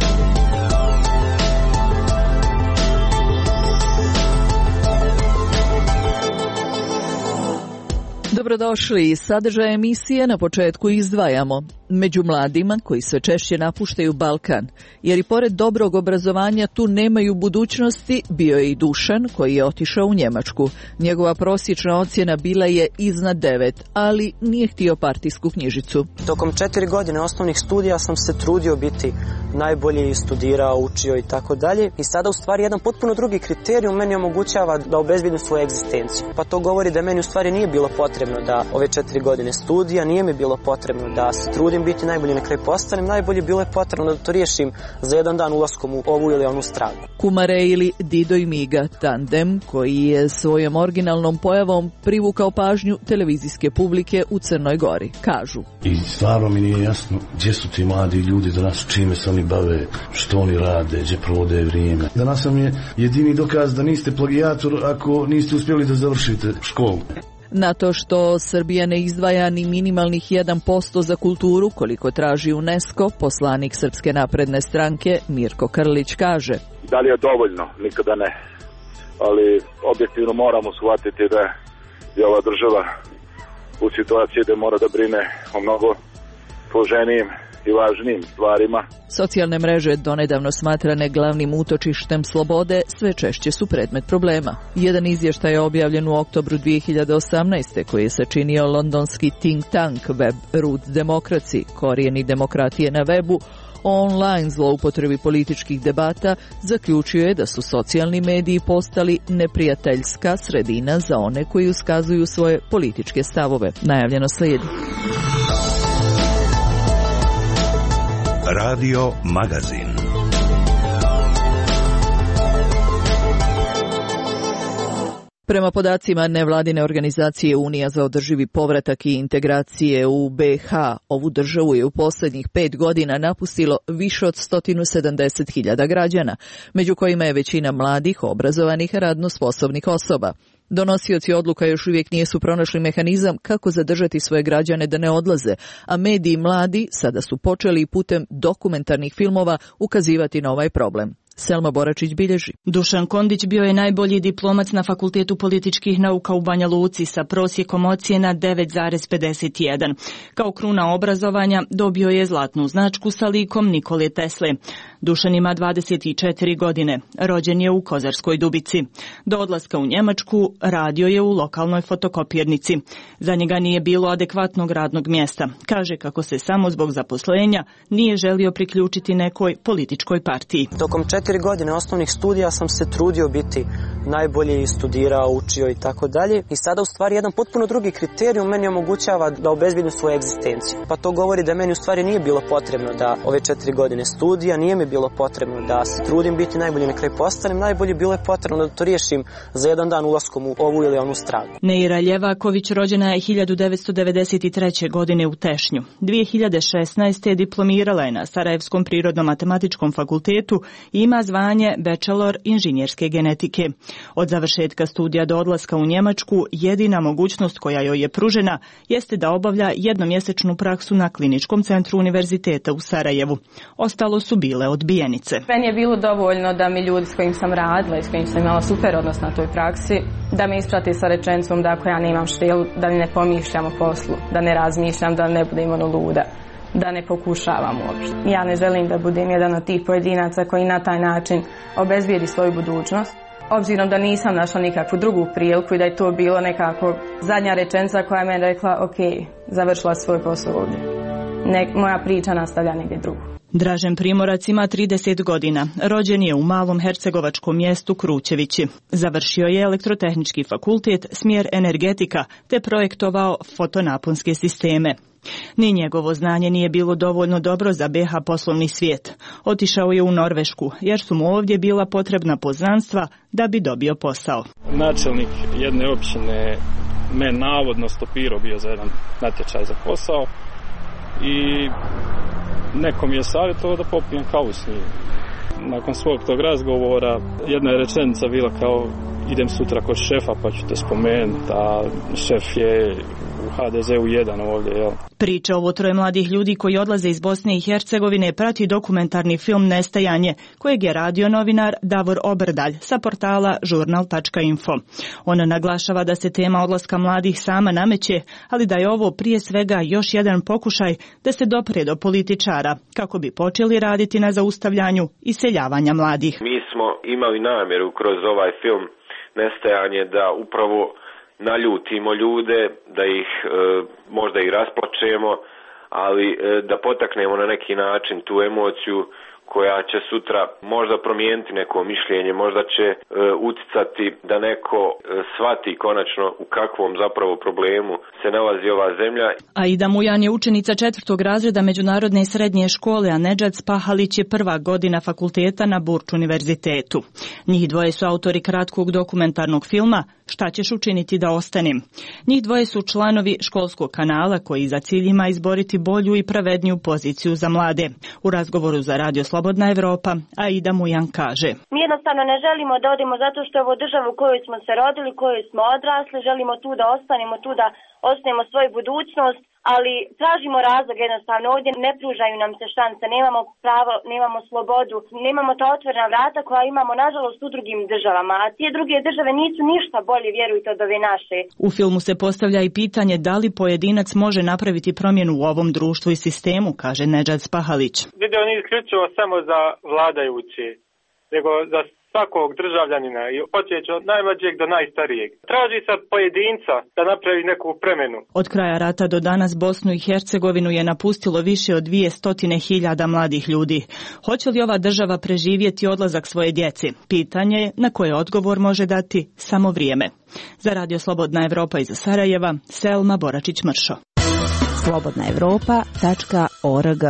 S1: Dobrodošli. Sadržaj emisije na početku izdvajamo. Među mladima koji sve češće napuštaju Balkan, jer i pored dobrog obrazovanja tu nemaju budućnosti, bio je i Dušan koji je otišao u Njemačku. Njegova prosječna ocjena bila je iznad devet, ali nije htio partijsku knjižicu.
S20: Tokom četiri godine osnovnih studija sam se trudio biti najbolji, studirao, učio i tako dalje. I sada u stvari jedan potpuno drugi kriterijum meni omogućava da obezbijedim svoju egzistenciju. Pa to govori da meni u stvari nije bilo potrebno da ove četiri godine studija, nije mi bilo potrebno da se trudim biti najbolji, na kraju postanem najbolji, bilo je potrebno da to riješim za jedan dan ulaskom u ovu ili onu stranu.
S1: Kumare ili Dido i Miga, tandem koji je svojom originalnom pojavom privukao pažnju televizijske publike u Crnoj Gori, kažu.
S21: I stvarno mi nije jasno gdje su ti mladi ljudi danas, čime se oni bave, što oni rade, gdje provode vrijeme. Danas vam je jedini dokaz da niste plagijator ako niste uspjeli da završite školu.
S1: Na to što Srbija ne izdvaja ni minimalnih jedan posto za kulturu, koliko traži UNESCO, poslanik Srpske napredne stranke Mirko Krlić kaže.
S22: Da li je dovoljno? Nikada ne. Ali objektivno moramo shvatiti da je ova država u situaciji da mora da brine o mnogo složenijim i važnijim stvarima.
S1: Socijalne mreže, donedavno smatrane glavnim utočištem slobode, sve češće su predmet problema. Jedan izvještaj je objavljen u oktobru dvije hiljade osamnaeste. koji je sačinio londonski think tank Web Roots Democracy, korijeni demokratije na webu, o online zloupotrebi političkih debata, zaključio je da su socijalni mediji postali neprijateljska sredina za one koji uskazuju svoje političke stavove. Najavljeno slijedi.
S9: Radio Magazin.
S1: Prema podacima nevladine organizacije Unija za održivi povratak i integracije u be ha, ovu državu je u posljednjih pet godina napustilo više od sto sedamdeset hiljada građana, među kojima je većina mladih, obrazovanih, radno sposobnih osoba. Donosioci odluka još uvijek nisu pronašli mehanizam kako zadržati svoje građane da ne odlaze, a mediji mladi sada su počeli putem dokumentarnih filmova ukazivati na ovaj problem. Selma Boračić bilježi.
S23: Dušan Kondić bio je najbolji diplomac na Fakultetu političkih nauka u Banja Luci sa prosjekom ocjena devet zarez pedeset jedan. Kao kruna obrazovanja dobio je zlatnu značku sa likom Nikole Tesle. Dušan ima dvadeset četiri godine. Rođen je u Kozarskoj Dubici. Do odlaska u Njemačku radio je u lokalnoj fotokopirnici. Za njega nije bilo adekvatnog radnog mjesta. Kaže kako se samo zbog zaposlenja nije želio priključiti nekoj političkoj partiji.
S20: Tokom četiri godine osnovnih studija sam se trudio biti najbolji, studirao, učio i tako dalje. I sada u stvari jedan potpuno drugi kriterijum meni omogućava da obezbijedim svoju egzistenciju. Pa to govori da meni u stvari nije bilo potrebno da ove četiri godine studija, nije mi bilo potrebno da se trudim biti najbolji, na kraju postanem najbolji, bilo je potrebno da to riješim za jedan dan ulaskom u ovu ili onu stranu.
S23: Neira Ljevaković rođena je hiljadu devetsto devedeset treće. godine u Tešnju. dvije hiljade šesnaeste. diplomirala je na Sarajevskom prirodno-matematičkom fakultetu i ima zvanje bachelor inženjerske genetike. Od završetka studija do odlaska u Njemačku jedina mogućnost koja joj je pružena jeste da obavlja jednomjesečnu praksu na Kliničkom centru Univerziteta u Sarajevu. Ostalo su bile odbijenice.
S24: Meni je bilo dovoljno da mi ljudi s kojim sam radila i s kojim sam imala super odnos na toj praksi, da me isprati sa rečenicom da ako ja nemam štilu, da ne pomišljam o poslu, da ne razmišljam, da ne budem ono luda, da ne pokušavam uopšte. Ja ne želim da budem jedan od tih pojedinaca koji na taj način obezbijedi svoju budućnost. obzirom da nisam našla nikakvu drugu priliku i da je to bilo nekako zadnja rečenica koja me rekla ok, završila svoj posao ovdje. Ne, moja priča nastavlja negdje drugo.
S23: Dražen Primorac ima trideset godina. Rođen je u malom hercegovačkom mjestu Krućevići. Završio je elektrotehnički fakultet, smjer energetika, te projektovao fotonaponske sisteme. Ni njegovo znanje nije bilo dovoljno dobro za be ha poslovni svijet. Otišao je u Norvešku, jer su mu ovdje bila potrebna poznanstva da bi dobio posao.
S2: Načelnik jedne općine me navodno stopirao bio za jedan natječaj za posao i nekom je savjetovao da popijem kavu s njim. Nakon svog tog razgovora jedna je rečenica bila kao idem sutra kod šefa pa ću te spomenuti, a šef je u ha de ze u jedan ovdje. Jel?
S23: Priča ovo troje mladih ljudi koji odlaze iz Bosne i Hercegovine prati dokumentarni film Nestajanje, kojeg je radio novinar Davor Obrdalj sa portala žurnal tačka info. On naglašava da se tema odlaska mladih sama nameće, ali da je ovo prije svega još jedan pokušaj da se dopre do političara, kako bi počeli raditi na zaustavljanju iseljavanja mladih.
S10: Mi smo imali namjeru kroz ovaj film Nestajanje da upravo naljutimo ljude, da ih e, možda i rasplačemo, ali e, da potaknemo na neki način tu emociju koja će sutra možda promijeniti neko mišljenje, možda će e, uticati da neko e, shvati konačno u kakvom zapravo problemu se nalazi ova zemlja.
S23: Aida Mujan je učenica četvrtog razreda Međunarodne srednje škole, a Nedžad Spahalić je prva godina fakulteta na Burč univerzitetu. Njih dvoje su autori kratkog dokumentarnog filma Šta ćeš učiniti da ostanem? Njih dvoje su članovi školskog kanala koji za cilj ima izboriti bolju i pravedniju poziciju za mlade. U razgovoru za Radio Slobodna Evropa, Aida Mujan kaže:
S11: Mi jednostavno ne želimo da odemo zato što je ovo država u kojoj smo se rodili, u kojoj smo odrasli, želimo tu da ostanemo, tu da ostajemo svoju budućnost, ali tražimo razlog jednostavno. Ovdje ne pružaju nam se šanse, nemamo pravo, nemamo slobodu, nemamo ta otvorena vrata koja imamo nažalost u drugim državama, a te druge države nisu ništa bolje, vjerujte, od ove naše.
S23: U filmu se postavlja i pitanje da li pojedinac može napraviti promjenu u ovom društvu i sistemu, kaže Nedžad Spahalić.
S13: Video nije isključivo samo za vladajući, nego za svakog državljanina i počeći od najmlađeg do najstarijeg. Traži se pojedinca da napravi neku promjenu.
S23: Od kraja rata do danas Bosnu i Hercegovinu je napustilo više od dvije stotine hiljada mladih ljudi. Hoće li ova država preživjeti odlazak svoje djece? Pitanje je na koje odgovor može dati samo vrijeme. Za Radio Slobodna Evropa iz Sarajeva, Selma Boračić-Mršo.
S1: slobodna evropa tačka org.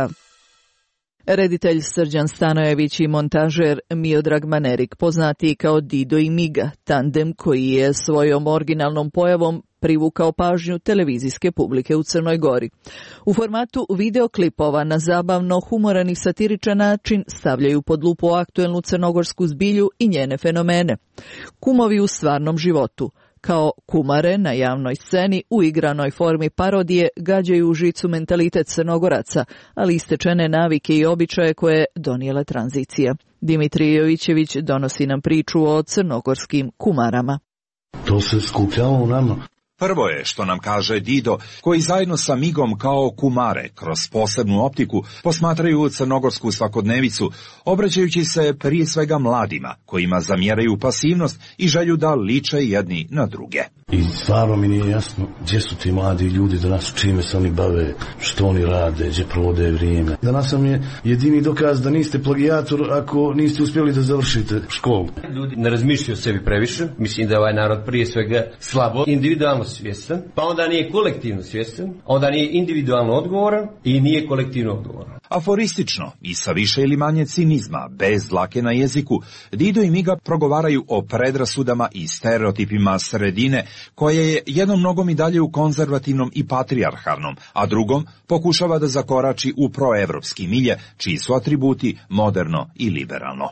S1: Reditelj Srđan Stanojević i montažer Miodrag Manerik, poznati kao Dido i Miga, tandem koji je svojom originalnom pojavom privukao pažnju televizijske publike u Crnoj Gori. U formatu videoklipova na zabavno, humoran i satiričan način stavljaju pod lupu aktuelnu crnogorsku zbilju i njene fenomene. Kumovi u stvarnom životu, kao kumare na javnoj sceni u igranoj formi parodije, gađaju u žicu mentalitet Crnogoraca, ali istečene navike i običaje koje je donijela tranzicija. Dimitrij Jovićević donosi nam priču o crnogorskim kumarama.
S21: To se skupljalo u nama.
S25: Prvo je što nam kaže Dido, koji zajedno sa Migom kao kumare kroz posebnu optiku posmatraju crnogorsku svakodnevicu, obraćajući se prije svega mladima, kojima zamjeraju pasivnost i želju da liče jedni na druge.
S21: I stvarno mi nije jasno gdje su ti mladi ljudi danas, čime se oni bave, što oni rade, gdje provode vrijeme. Danas sam je jedini dokaz da niste plagijator ako niste uspjeli da završite školu.
S26: Ljudi ne razmišljaju o sebi previše, mislim da je ovaj narod prije svega slabo, individualno svjestan, pa onda nije kolektivno svjestan, onda nije individualno odgovoran i nije kolektivno odgovoran.
S25: Aforistično i sa više ili manje cinizma, bez dlake na jeziku, Dido i Miga progovaraju o predrasudama i stereotipima sredine, koje je jednom nogom i dalje u konzervativnom i patrijarhalnom, a drugom pokušava da zakorači u proevropski milje, čiji su atributi moderno i liberalno.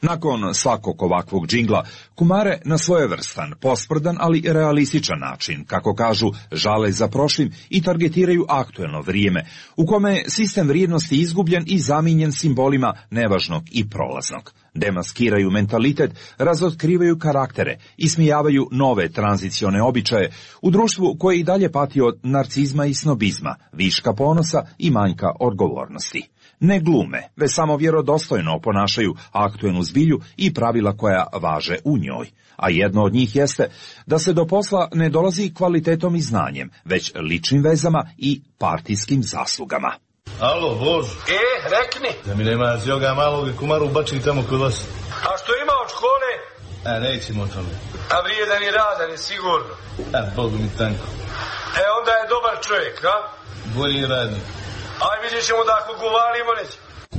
S25: Nakon svakog ovakvog džingla, kumare na svojevrstan, posprdan, ali realističan način, kako kažu, žale za prošlim i targetiraju aktuelno vrijeme, u kome je sistem vrijednosti izgubljen i zamijenjen simbolima nevažnog i prolaznog. Demaskiraju mentalitet, razotkrivaju karaktere, ismijavaju nove tranzicione običaje u društvu koje i dalje pati od narcizma i snobizma, viška ponosa i manjka odgovornosti. Ne glume, već samo vjerodostojno oponašaju aktuelnu zbilju i pravila koja važe u njoj. A jedno od njih jeste da se do posla ne dolazi kvalitetom i znanjem, već ličnim vezama i partijskim zaslugama.
S3: Alo, Bož.
S4: E, rekni.
S3: Da mi nema zjoga malog kumaru bačim tamo kod vas.
S4: A što ima od škole?
S3: A, nećemo o tome.
S4: A vrijedan i radan je sigurno.
S3: A, Bogu mi tanko.
S4: E, onda je dobar čovjek, a?
S3: Bolji radnik.
S4: Aj, vidjet ćemo da ako govorimo neće.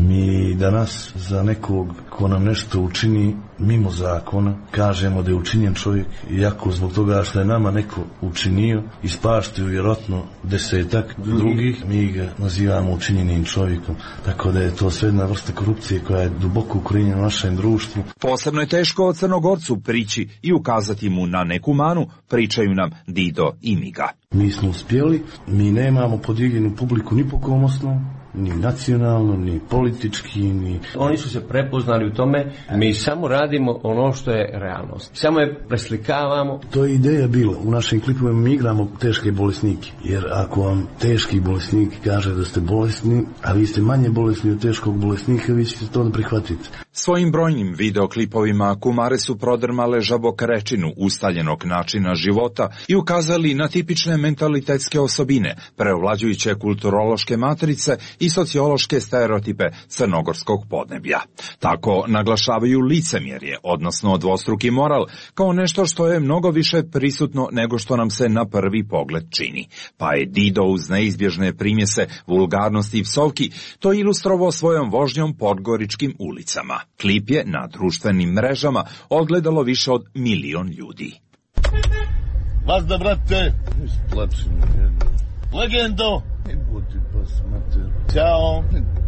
S21: Mi danas za nekog ko nam nešto učini mimo zakona, kažemo da je učinjen čovjek, iako zbog toga što je nama neko učinio, ispaštio vjerojatno desetak drugih, mi ga nazivamo učinjenim čovjekom. Tako da je to sve jedna vrsta korupcije koja je duboko ukorijenjena u našem društvu.
S25: Posebno je teško o Crnogorcu prići i ukazati mu na neku manu, pričaju nam Dido i Miga.
S21: Mi smo uspjeli, mi nemamo podijeljenu publiku ni po kom osnovu, ni nacionalno, ni politički, ni...
S26: Oni su se prepoznali u tome, mi samo radimo ono što je realnost. Samo je preslikavamo.
S21: To je ideja bila. U našim klipovima mi igramo teške bolesnike. Jer ako vam teški bolesnik kaže da ste bolesni, a vi ste manje bolesni od teškog bolesnika, vi ćete to da prihvatite.
S25: Svojim brojnim videoklipovima kumare su prodrmale žabokrečinu ustaljenog načina života i ukazali na tipične mentalitetske osobine, preovlađujuće kulturološke matrice i sociološke stereotipe crnogorskog podneblja. Tako naglašavaju licemjerje, odnosno dvostruki moral, kao nešto što je mnogo više prisutno nego što nam se na prvi pogled čini. Pa je Dido uz neizbježne primjese vulgarnosti i psovki to ilustrovao svojom vožnjom podgoričkim ulicama. Klip je na društvenim mrežama odgledalo više od milion ljudi.
S3: Vas da, brate! Legendo! Ćao!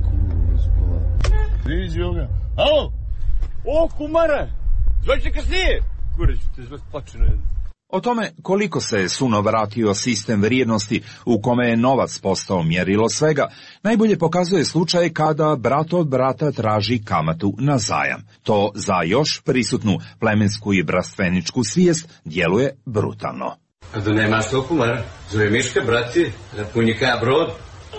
S3: Viđi ovoga! Alo! O, kumare! Zvaće kasnije! Kureć, te zvat plačeno jedno.
S25: O tome koliko se suno vratio sistem vrijednosti u kome je novac postao mjerilo svega, najbolje pokazuje slučaj kada brat od brata traži kamatu na zajam. To za još prisutnu plemensku i brastveničku svijest djeluje brutalno.
S26: A da nema što kumara, zove Miška, brati, da punjika brod.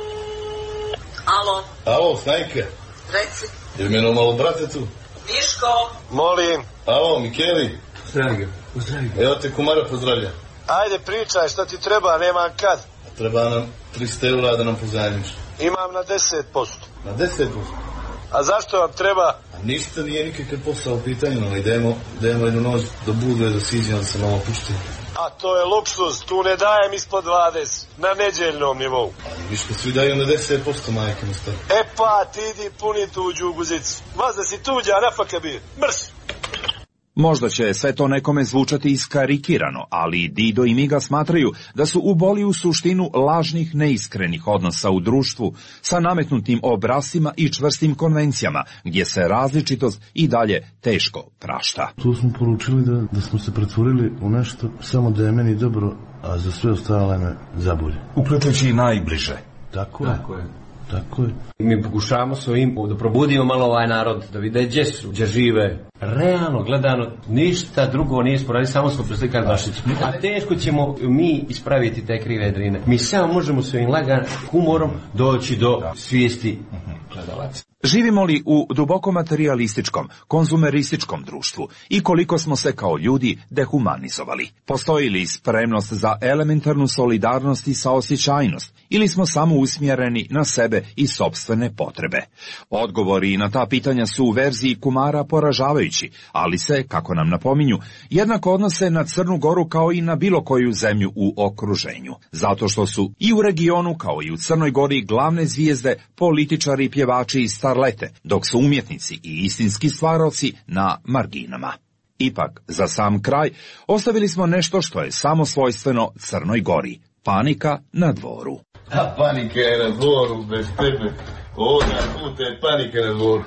S4: Alo.
S3: Alo, Snajke.
S4: Reci.
S3: Je meno malo brate tu?
S4: Miško. Molim.
S3: Alo, Mikeli.
S26: Pozdravi ga, pozdravi ga.
S3: Evo te kumara pozdravlja.
S4: Ajde pričaj šta ti treba, nemam kad.
S3: Treba nam tristo eura da nam pozajmiš.
S4: Imam na deset posto.
S3: Na deset posto?
S4: A zašto vam treba?
S3: A ništa nije nikakav posao u pitanju, ali idemo, idemo jednu noć do Budve da siđemo da se malo puštimo.
S4: A to je luksuz, tu ne dajem ispod dvadeset, na neđeljnom nivou.
S3: Ali viško svi daju na deset posto, majke mi stavi.
S4: E pa, ti idi puni tuđu guzicu. Vas da si tuđa, nafaka bi, mrs.
S25: Možda će sve to nekome zvučati iskarikirano, ali Dido i Miga smatraju da su uboli u suštinu lažnih neiskrenih odnosa u društvu sa nametnutim obrascima i čvrstim konvencijama, gdje se različitost i dalje teško prašta.
S21: Tu smo poručili da, da smo se pretvorili u nešto samo da je meni dobro, a za sve ostale me zabolje.
S25: Uključujući i najbliže.
S21: Tako je.
S26: Tako je.
S21: Tako je.
S26: Mi pokušavamo svojim da probudimo malo ovaj narod, da vide gdje su, gdje žive. Realno gledano, ništa drugo nije sporaditi, samo smo preslikali Vlašicu. A teško ćemo mi ispraviti te krive drine. Mi samo možemo svojim laganim humorom doći do svijesti gledalaca.
S25: Živimo li u duboko materialističkom, konzumerističkom društvu i koliko smo se kao ljudi dehumanizovali? Postoji li spremnost za elementarnu solidarnost i saosjećajnost ili smo samo usmjereni na sebe i sopstvene potrebe? Odgovori na ta pitanja su u verziji kumara poražavajući, ali se, kako nam napominju, jednako odnose na Crnu Goru kao i na bilo koju zemlju u okruženju. Zato što su i u regionu kao i u Crnoj Gori glavne zvijezde, političari, pjevači i starlete, dok su umjetnici i istinski stvaroci na marginama. Ipak, za sam kraj, ostavili smo nešto što je samo svojstveno Crnoj Gori. Panika na dvoru.
S3: A panika je na dvoru, bez tebe. Ona, tu te panika na dvoru.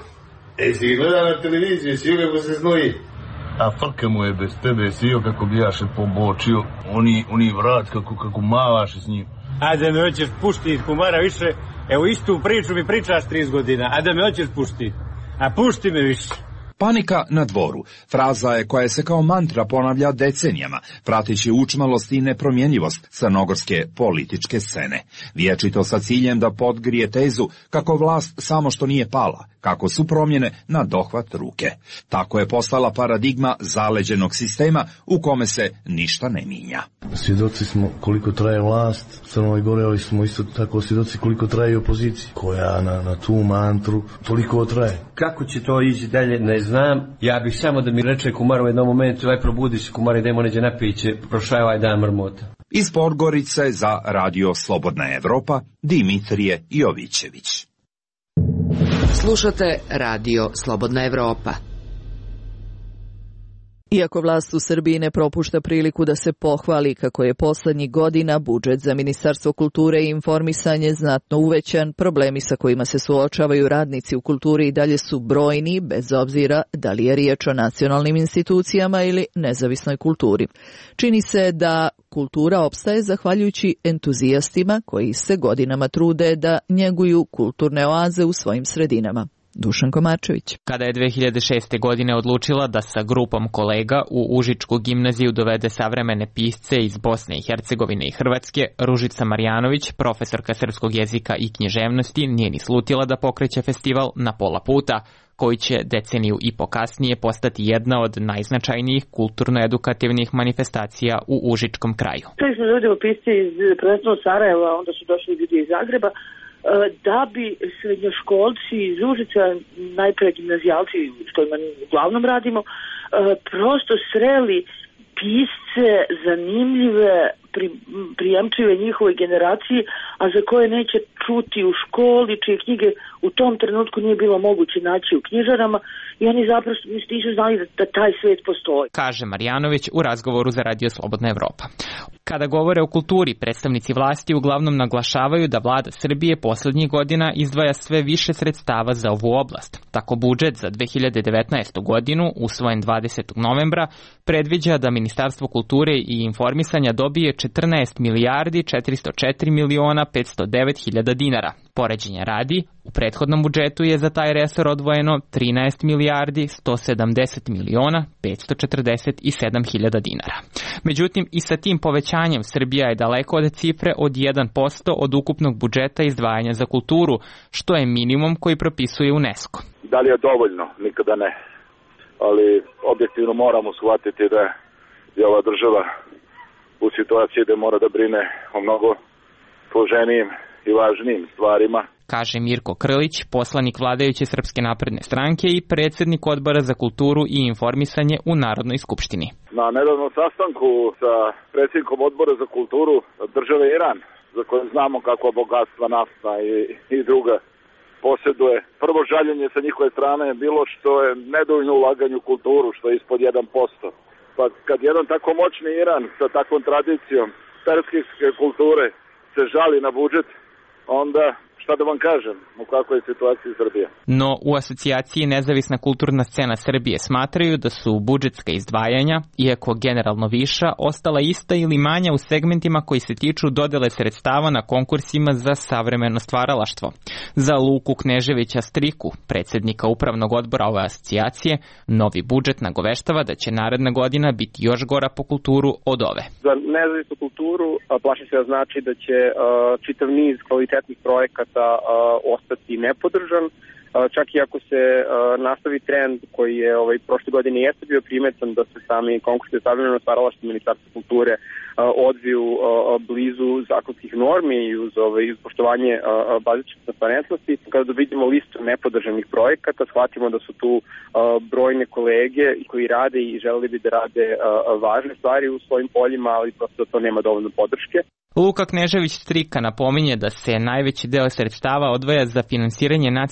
S21: E, si gleda na televiziju, si kako se znoji. A frka mu je bez tebe, si joj kako bi jaše pobočio. Oni, oni vrat, kako, kako mavaš s njim.
S3: A da me hoćeš pušti kumara više, evo istu priču mi pričaš triz godina, a da me hoćeš pušti, a pušti me više.
S25: Panika na dvoru. Fraza je koja se kao mantra ponavlja decenijama, prateći učmalost i nepromjenjivost crnogorske političke scene. Vječito sa ciljem da podgrije tezu kako vlast samo što nije pala, kako su promjene na dohvat ruke. Tako je postala paradigma zaleđenog sistema u kome se ništa ne mijenja.
S21: Svjedoci smo koliko traje vlast Crnoj Gori, ali smo isto tako svjedoci koliko traje opozicija, koja na, na tu mantru toliko traje.
S26: Kako će to ići dalje, ne znam. Ja bih samo da mi reče kumar u jednom momentu, aj probudi se kumar, idemo neđe napiće, prošaj ovaj dan mrmota.
S25: Iz Podgorice za Radio Slobodna Evropa, Dimitrije Jovićević.
S15: Slušate Radio Slobodna Evropa.
S1: Iako vlast u Srbiji ne propušta priliku da se pohvali kako je poslednjih godina budžet za Ministarstvo kulture i informisanje znatno uvećan, problemi sa kojima se suočavaju radnici u kulturi i dalje su brojni, bez obzira da li je riječ o nacionalnim institucijama ili nezavisnoj kulturi. Čini se da kultura opstaje zahvaljujući entuzijastima koji se godinama trude da njeguju kulturne oaze u svojim sredinama. Dušan Komarčević.
S5: Kada je dve hiljade šeste. godine odlučila da sa grupom kolega u Užičku gimnaziju dovede savremene pisce iz Bosne i Hercegovine i Hrvatske, Ružica Marjanović, profesorka srpskog jezika i književnosti, nije ni slutila da pokreće festival Na pola puta, koji će deceniju i po kasnije postati jedna od najznačajnijih kulturno-edukativnih manifestacija u Užičkom kraju.
S6: Čuli smo ljudi pisci iz prvenstveno Sarajeva, onda su došli ljudi iz Zagreba, da bi srednjoškolci iz Užica, najprije gimnazijalci s kojima uglavnom radimo, prosto sreli pisce zanimljive, prijemčive njihove generacije, a za koje neće čuti u školi, čije knjige u tom trenutku nije bilo moguće naći u knjižarama i oni zapravo nisu znali da, da taj svijet postoji.
S5: Kaže Marjanović u razgovoru za Radio Slobodna Evropa. Kada govore o kulturi, predstavnici vlasti uglavnom naglašavaju da vlada Srbije poslednjih godina izdvaja sve više sredstava za ovu oblast. Tako budžet za dve hiljade devetnaestu. godinu, usvojen dvadesetog novembra, predviđa da Ministarstvo kulture i informisanja dobije četrnaest milijardi četiristo četiri miliona petsto devet hiljada dinara. Poređenja radi, u prethodnom budžetu je za taj resor odvojeno trinaest milijardi sto sedamdeset miliona petsto četrdeset sedam hiljada dinara. Međutim, i sa tim povećanjem Srbija je daleko od cifre od jedan posto od ukupnog budžeta izdvajanja za kulturu, što je minimum koji propisuje UNESCO.
S22: Da li je dovoljno? Nikada ne. Ali objektivno moramo shvatiti da je ova država u situaciji da mora da brine o mnogo složenijim i važnijim stvarima.
S5: Kaže Mirko Krlić, poslanik vladajuće Srpske napredne stranke i predsjednik Odbora za kulturu i informisanje u Narodnoj skupštini.
S22: Na nedavnom sastanku sa predsjednikom Odbora za kulturu države Iran, za koje znamo kakva bogatstva naftna i, i druga posjeduje. Prvo žaljenje sa njihove strane je bilo što je nedovoljno ulaganje u kulturu, što je ispod jedan posto. Pa kad jedan tako moćni Iran sa takvom tradicijom perskijske kulture se žali na budžet, onda šta da vam kažem, u kakvoj je situaciji Srbija.
S5: No u asocijaciji Nezavisna kulturna scena Srbije smatraju da su budžetska izdvajanja, iako generalno viša, ostala ista ili manja u segmentima koji se tiču dodele sredstava na konkursima za savremeno stvaralaštvo. Za Luku Kneževića Striku, predsjednika upravnog odbora ove asocijacije, novi budžet nagoveštava da će naredna godina biti još gora po kulturu od ove.
S12: Za nezavisnu kulturu plaši se da znači da će uh, čitav niz kvalitetnih projekata da uh, ostati nepodržan, uh, čak i ako se uh, nastavi trend koji je ovaj, prošle godine jeste bio primetan da se sami konkursi za savremeno stvaralaštvo Ministarstva kulture uh, odviju uh, blizu zakonskih normi i uz, ovaj, uz poštovanje uh, bazične transparentnosti. Kada vidimo listu nepodržanih projekata, shvatimo da su tu uh, brojne kolege koji rade i želeli bi da rade uh, važne stvari u svojim poljima, ali prosto to nema dovoljno podrške.
S5: Luka Knežević Strika napominje da se najveći deo sredstava odvaja za finansiranje nacionalnih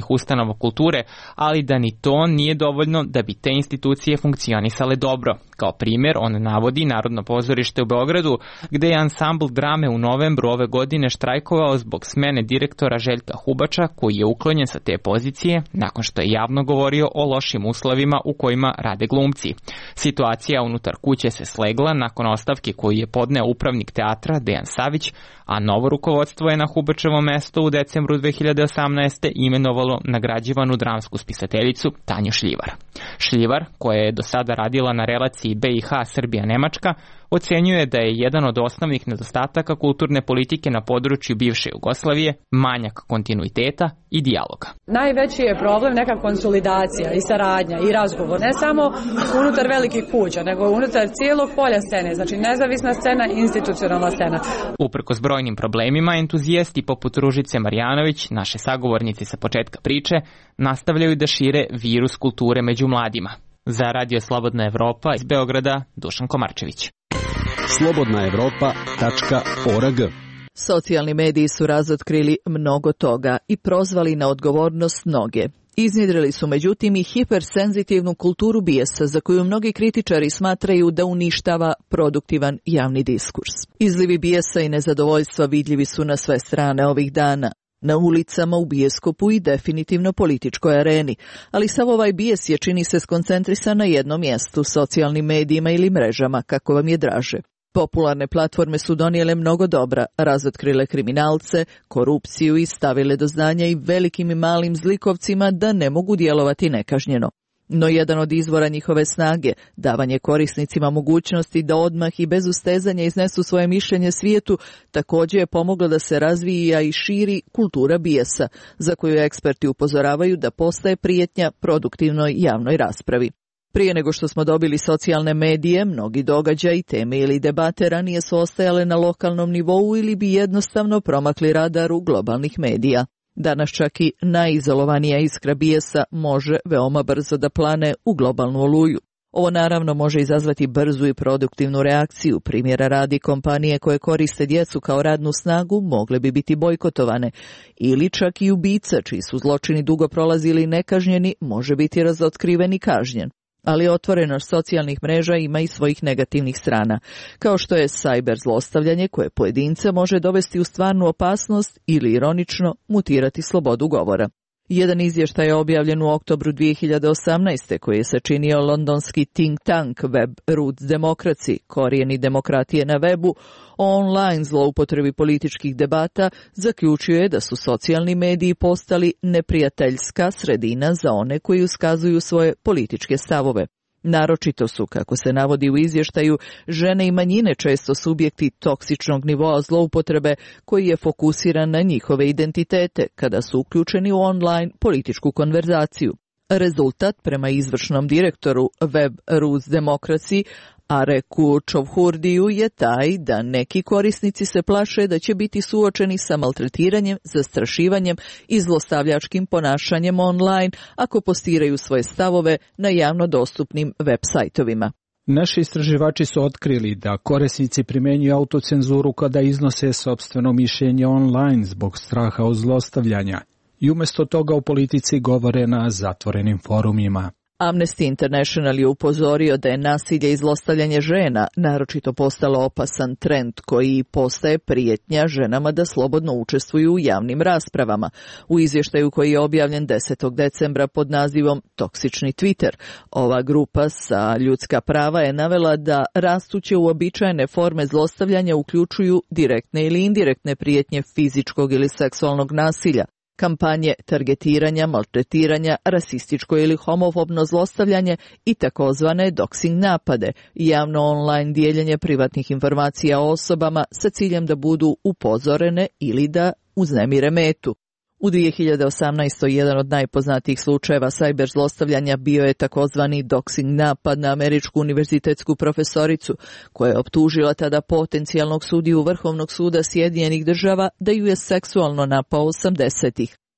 S5: nezavisnih ustanova kulture, ali da ni to nije dovoljno da bi te institucije funkcionisale dobro. Kao primjer, on navodi Narodno pozorište u Beogradu, gde je ansambl drame u novembru ove godine štrajkovao zbog smene direktora Željka Hubača, koji je uklonjen sa te pozicije nakon što je javno govorio o lošim uslovima u kojima rade glumci. Situacija unutar kuće se slegla nakon ostavke koju je podneo upravnik teatra Dejan Savić, a novo rukovodstvo je na Hubačevo mesto u decembru dve hiljade osamnaeste. imenovalo nagrađivanu dramsku spisateljicu Tanju Šljivar. Šljivar, koja je do sada radila na relaciji B i H Srbija-Nemačka, ocenjuje da je jedan od osnovnih nedostataka kulturne politike na području bivše Jugoslavije manjak kontinuiteta i dijaloga.
S7: Najveći je problem neka konsolidacija i saradnja i razgovor, ne samo unutar velikih kuća, nego unutar cijelog polja scene, znači nezavisna scena i institucionalna scena.
S5: Uprkos brojnim problemima, entuzijasti poput Ružice Marjanović, naše sagovornici sa početka priče, nastavljaju da šire virus kulture među mladima. Za Radio Slobodna Evropa iz Beograda, Dušan Komarčević.
S8: slobodna evropa tačka org.
S1: Socijalni mediji su razotkrili mnogo toga i prozvali na odgovornost mnoge. Iznjedrili su međutim i hipersenzitivnu kulturu bijesa za koju mnogi kritičari smatraju da uništava produktivan javni diskurs. Izlivi bijesa i nezadovoljstva vidljivi su na sve strane ovih dana. Na ulicama, u bijeskopu i definitivno političkoj areni, ali sav ovaj bijes je čini se skoncentrisan na jednom mjestu, socijalnim medijima ili mrežama, kako vam je draže. Popularne platforme su donijele mnogo dobra, razotkrile kriminalce, korupciju i stavile do znanja i velikim i malim zlikovcima da ne mogu djelovati nekažnjeno. No jedan od izvora njihove snage, davanje korisnicima mogućnosti da odmah i bez ustezanja iznesu svoje mišljenje svijetu, također je pomoglo da se razvija i širi kultura bijesa, za koju eksperti upozoravaju da postaje prijetnja produktivnoj javnoj raspravi. Prije nego što smo dobili socijalne medije, mnogi događaji, teme ili debate ranije su ostajale na lokalnom nivou ili bi jednostavno promakli radaru globalnih medija. Danas čak i najizolovanija iskra bijesa može veoma brzo da plane u globalnu oluju. Ovo naravno može izazvati brzu i produktivnu reakciju. Primjera radi, kompanije koje koriste djecu kao radnu snagu mogle bi biti bojkotovane. Ili čak i ubica, čiji su zločini dugo prolazili nekažnjeni, može biti razotkriven i kažnjen. Ali otvorenost socijalnih mreža ima i svojih negativnih strana, kao što je sajber zlostavljanje koje pojedinca može dovesti u stvarnu opasnost ili ironično mutirati slobodu govora. Jedan izvještaj je objavljen u oktobru dvije hiljade osamnaeste. koji je sačinio londonski think tank Web Roots Democracy, korijeni demokratije na webu, o online zloupotrebi političkih debata, zaključio je da su socijalni mediji postali neprijateljska sredina za one koji uskazuju svoje političke stavove. Naročito su, kako se navodi u izvještaju, žene i manjine često subjekti toksičnog nivoa zloupotrebe koji je fokusiran na njihove identitete kada su uključeni u online političku konverzaciju. Rezultat, prema izvršnom direktoru Web Roots Democracy, Areku Čovhurdiju, je taj da neki korisnici se plaše da će biti suočeni sa maltretiranjem, zastrašivanjem i zlostavljačkim ponašanjem online ako postiraju svoje stavove na javno dostupnim web sajtovima.
S14: Naši istraživači su otkrili da korisnici primjenjuju autocenzuru kada iznose sopstveno mišljenje online zbog straha od zlostavljanja i umjesto toga u politici govore na zatvorenim forumima.
S1: Amnesty International je upozorio da je nasilje i zlostavljanje žena naročito postalo opasan trend koji postaje prijetnja ženama da slobodno učestvuju u javnim raspravama. U izvještaju koji je objavljen desetog decembra pod nazivom Toksični Twitter, ova grupa sa ljudska prava je navela da rastuće uobičajene forme zlostavljanja uključuju direktne ili indirektne prijetnje fizičkog ili seksualnog nasilja, kampanje targetiranja, maltretiranja, rasističko ili homofobno zlostavljanje i takozvane doxing napade, javno online dijeljenje privatnih informacija o osobama sa ciljem da budu upozorene ili da uznemire metu. U dvije hiljade osamnaestoj. jedan od najpoznatijih slučajeva sajber zlostavljanja bio je takozvani doxing napad na američku univerzitetsku profesoricu, koja je optužila tada potencijalnog sudiju Vrhovnog suda Sjedinjenih država da ju je seksualno napao osamdesetih.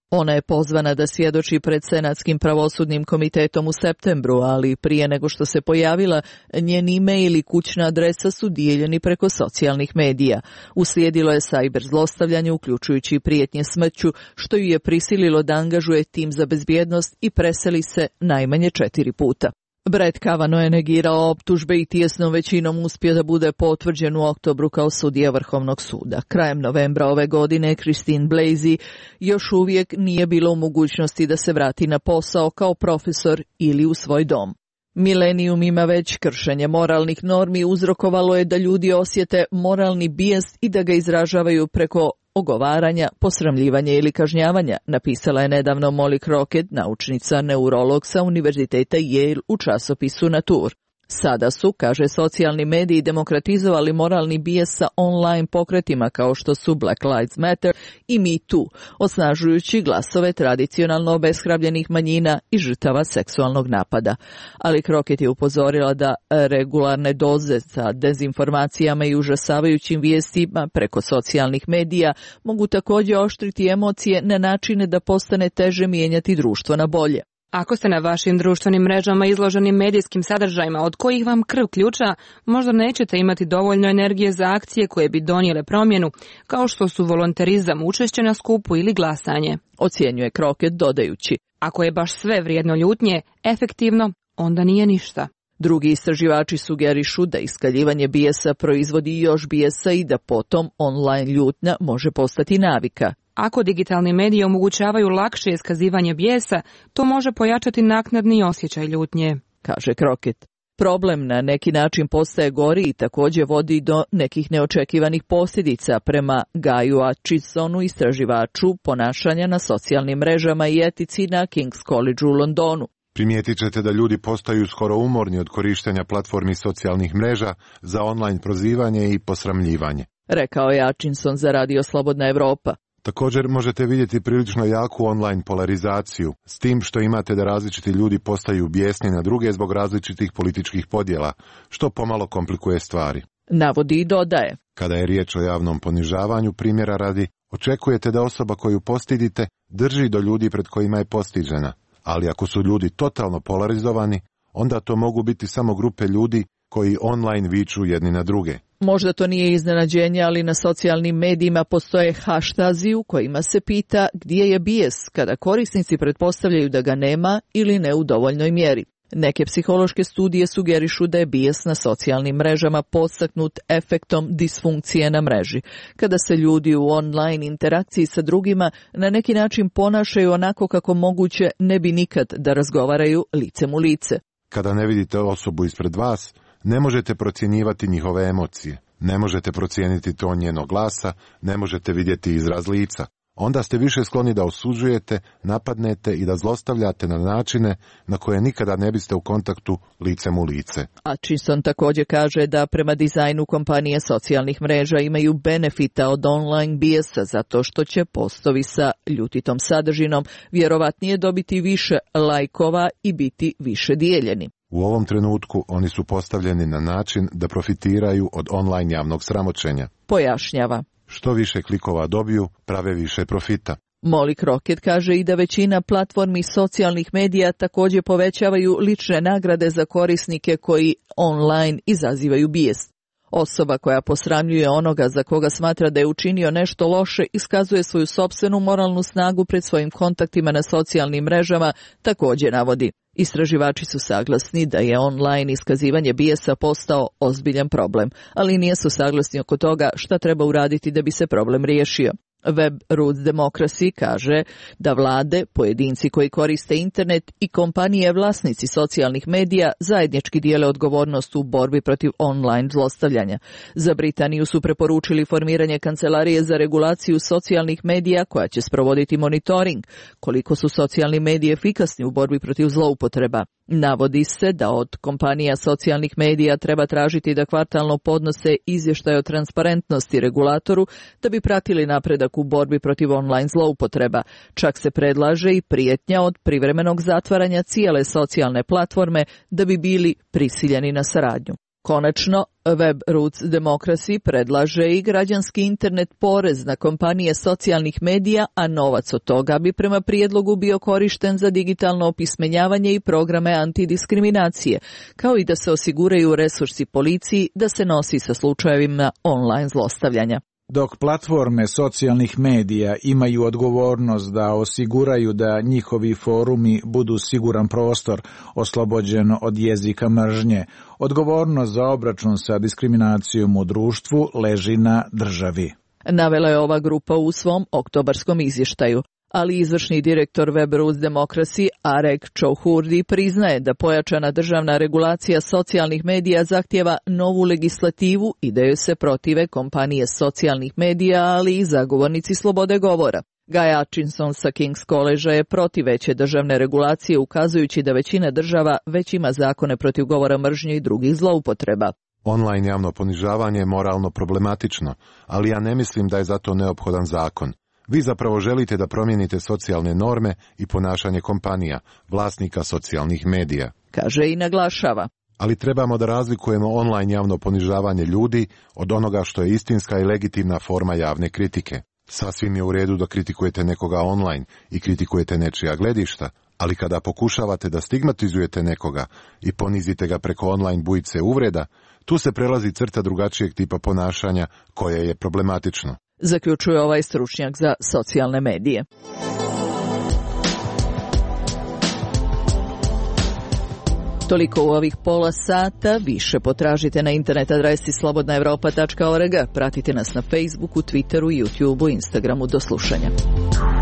S1: Ona je pozvana da svjedoči pred Senatskim pravosudnim komitetom u septembru, ali prije nego što se pojavila, njen e-mail i kućna adresa su dijeljeni preko socijalnih medija. Uslijedilo je sajber zlostavljanje, uključujući i prijetnje smrću, što ju je prisililo da angažuje tim za bezbjednost i preseli se najmanje četiri puta. Brett Kavanaugh je negirao optužbe i tijesnom većinom uspio da bude potvrđen u oktobru kao sudija Vrhovnog suda. Krajem novembra ove godine Christine Blasey još uvijek nije bila u mogućnosti da se vrati na posao kao profesor ili u svoj dom. Milenijum ima već kršenje moralnih normi uzrokovalo je da ljudi osjete moralni bijes i da ga izražavaju preko ogovaranja, posramljivanja ili kažnjavanja, napisala je nedavno Molly Crockett, naučnica neurolog sa Univerziteta Yale u časopisu Nature. Sada su, kaže, socijalni mediji demokratizovali moralni bijes sa online pokretima kao što su Black Lives Matter i Me Too, osnažujući glasove tradicionalno obeshrabljenih manjina i žrtava seksualnog napada. Ali Crockett je upozorila da regularne doze sa dezinformacijama i užasavajućim vijestima preko socijalnih medija mogu također oštriti emocije na načine da postane teže mijenjati društvo na bolje.
S9: Ako ste na vašim društvenim mrežama izloženi medijskim sadržajima od kojih vam krv ključa, možda nećete imati dovoljno energije za akcije koje bi donijele promjenu, kao što su volonterizam, učešće na skupu ili glasanje.
S1: Ocjenjuje Crockett dodajući:
S9: ako je baš sve vrijedno ljutnje, efektivno, onda nije ništa.
S1: Drugi istraživači sugerišu da iskaljivanje bijesa proizvodi još bijesa i da potom online ljutnja može postati navika.
S9: Ako digitalni mediji omogućavaju lakše iskazivanje bijesa, to može pojačati naknadni osjećaj ljutnje,
S1: kaže Crockett. Problem na neki način postaje gori i također vodi do nekih neočekivanih posljedica prema Gaju Atchisonu, istraživaču ponašanja na socijalnim mrežama i etici na King's College u Londonu.
S16: Primijetit ćete da ljudi postaju skoro umorni od korištenja platformi socijalnih mreža za online prozivanje i posramljivanje,
S1: rekao je Atchison za Radio Slobodna Evropa.
S16: Također možete vidjeti prilično jaku online polarizaciju, s tim što imate da različiti ljudi postaju bijesni na druge zbog različitih političkih podjela, što pomalo komplikuje stvari.
S1: Navodi i dodaje:
S16: kada je riječ o javnom ponižavanju, primjera radi, očekujete da osoba koju postidite drži do ljudi pred kojima je postiđena, ali ako su ljudi totalno polarizovani, onda to mogu biti samo grupe ljudi koji online viču jedni na druge.
S1: Možda to nije iznenađenje, ali na socijalnim medijima postoje hashtazi u kojima se pita gdje je bijes kada korisnici pretpostavljaju da ga nema ili ne u dovoljnoj mjeri. Neke psihološke studije sugerišu da je bijes na socijalnim mrežama podstaknut efektom disfunkcije na mreži, kada se ljudi u online interakciji sa drugima na neki način ponašaju onako kako moguće ne bi nikad da razgovaraju licem u lice.
S16: Kada ne vidite osobu ispred vas, ne možete procjenjivati njihove emocije, ne možete procijeniti ton njenog glasa, ne možete vidjeti izraz lica. Onda ste više skloni da osuđujete, napadnete i da zlostavljate na načine na koje nikada ne biste u kontaktu licem u lice.
S1: Atchison također kaže da prema dizajnu kompanije socijalnih mreža imaju benefita od online bijesa zato što će postovi sa ljutitom sadržinom vjerovatnije dobiti više lajkova i biti više dijeljeni.
S16: U ovom trenutku oni su postavljeni na način da profitiraju od online javnog sramoćenja,
S1: pojašnjava.
S16: Što više klikova dobiju, prave više profita.
S1: Molly Crockett kaže i da većina platformi socijalnih medija također povećavaju lične nagrade za korisnike koji online izazivaju bijes. Osoba koja posramljuje onoga za koga smatra da je učinio nešto loše iskazuje svoju sopstvenu moralnu snagu pred svojim kontaktima na socijalnim mrežama, također navodi. Istraživači su saglasni da je online iskazivanje bijesa postao ozbiljan problem, ali nisu saglasni oko toga šta treba uraditi da bi se problem riješio. Web Roots Democracy kaže da vlade, pojedinci koji koriste internet i kompanije vlasnici socijalnih medija zajednički dijele odgovornost u borbi protiv online zlostavljanja. Za Britaniju su preporučili formiranje kancelarije za regulaciju socijalnih medija koja će sprovoditi monitoring koliko su socijalni mediji efikasni u borbi protiv zloupotreba. Navodi se da od kompanija socijalnih medija treba tražiti da kvartalno podnose izvještaj o transparentnosti regulatoru da bi pratili napredak u borbi protiv online zloupotreba. Čak se predlaže i prijetnja od privremenog zatvaranja cijele socijalne platforme da bi bili prisiljeni na saradnju. Konačno, Web Roots Democracy predlaže i građanski internet porez na kompanije socijalnih medija, a novac od toga bi prema prijedlogu bio korišten za digitalno opismenjavanje i programe antidiskriminacije, kao i da se osiguraju resursi policiji da se nosi sa slučajevima online zlostavljanja.
S2: Dok platforme socijalnih medija imaju odgovornost da osiguraju da njihovi forumi budu siguran prostor oslobođen od jezika mržnje, odgovornost za obračun sa diskriminacijom u društvu leži na državi.
S1: Navela je ova grupa u svom oktobarskom izvještaju, ali izvršni direktor Web Roots Democracy Arek Chowhurdy priznaje da pojačana državna regulacija socijalnih medija zahtjeva novu legislativu i da joj se protive kompanije socijalnih medija, ali i zagovornici slobode govora. Guy Hutchinson sa King's College je protiv veće državne regulacije, ukazujući da većina država već ima zakone protiv govora mržnje i drugih zloupotreba.
S16: Online javno ponižavanje je moralno problematično, ali ja ne mislim da je zato neophodan zakon. Vi zapravo želite da promijenite socijalne norme i ponašanje kompanija, vlasnika socijalnih medija.
S1: Kaže i naglašava.
S16: Ali trebamo da razlikujemo online javno ponižavanje ljudi od onoga što je istinska i legitimna forma javne kritike. Sasvim je u redu da kritikujete nekoga online i kritikujete nečija gledišta, ali kada pokušavate da stigmatizujete nekoga i ponizite ga preko online bujice uvreda, tu se prelazi crta drugačijeg tipa ponašanja koje je problematično.
S1: Zaključuje ovaj stručnjak za socijalne medije. Toliko u ovih pola sata, više potražite na internet adresi slobodna evropa tačka org, pratite nas na Facebooku, Twitteru, YouTubeu, Instagramu. Do slušanja.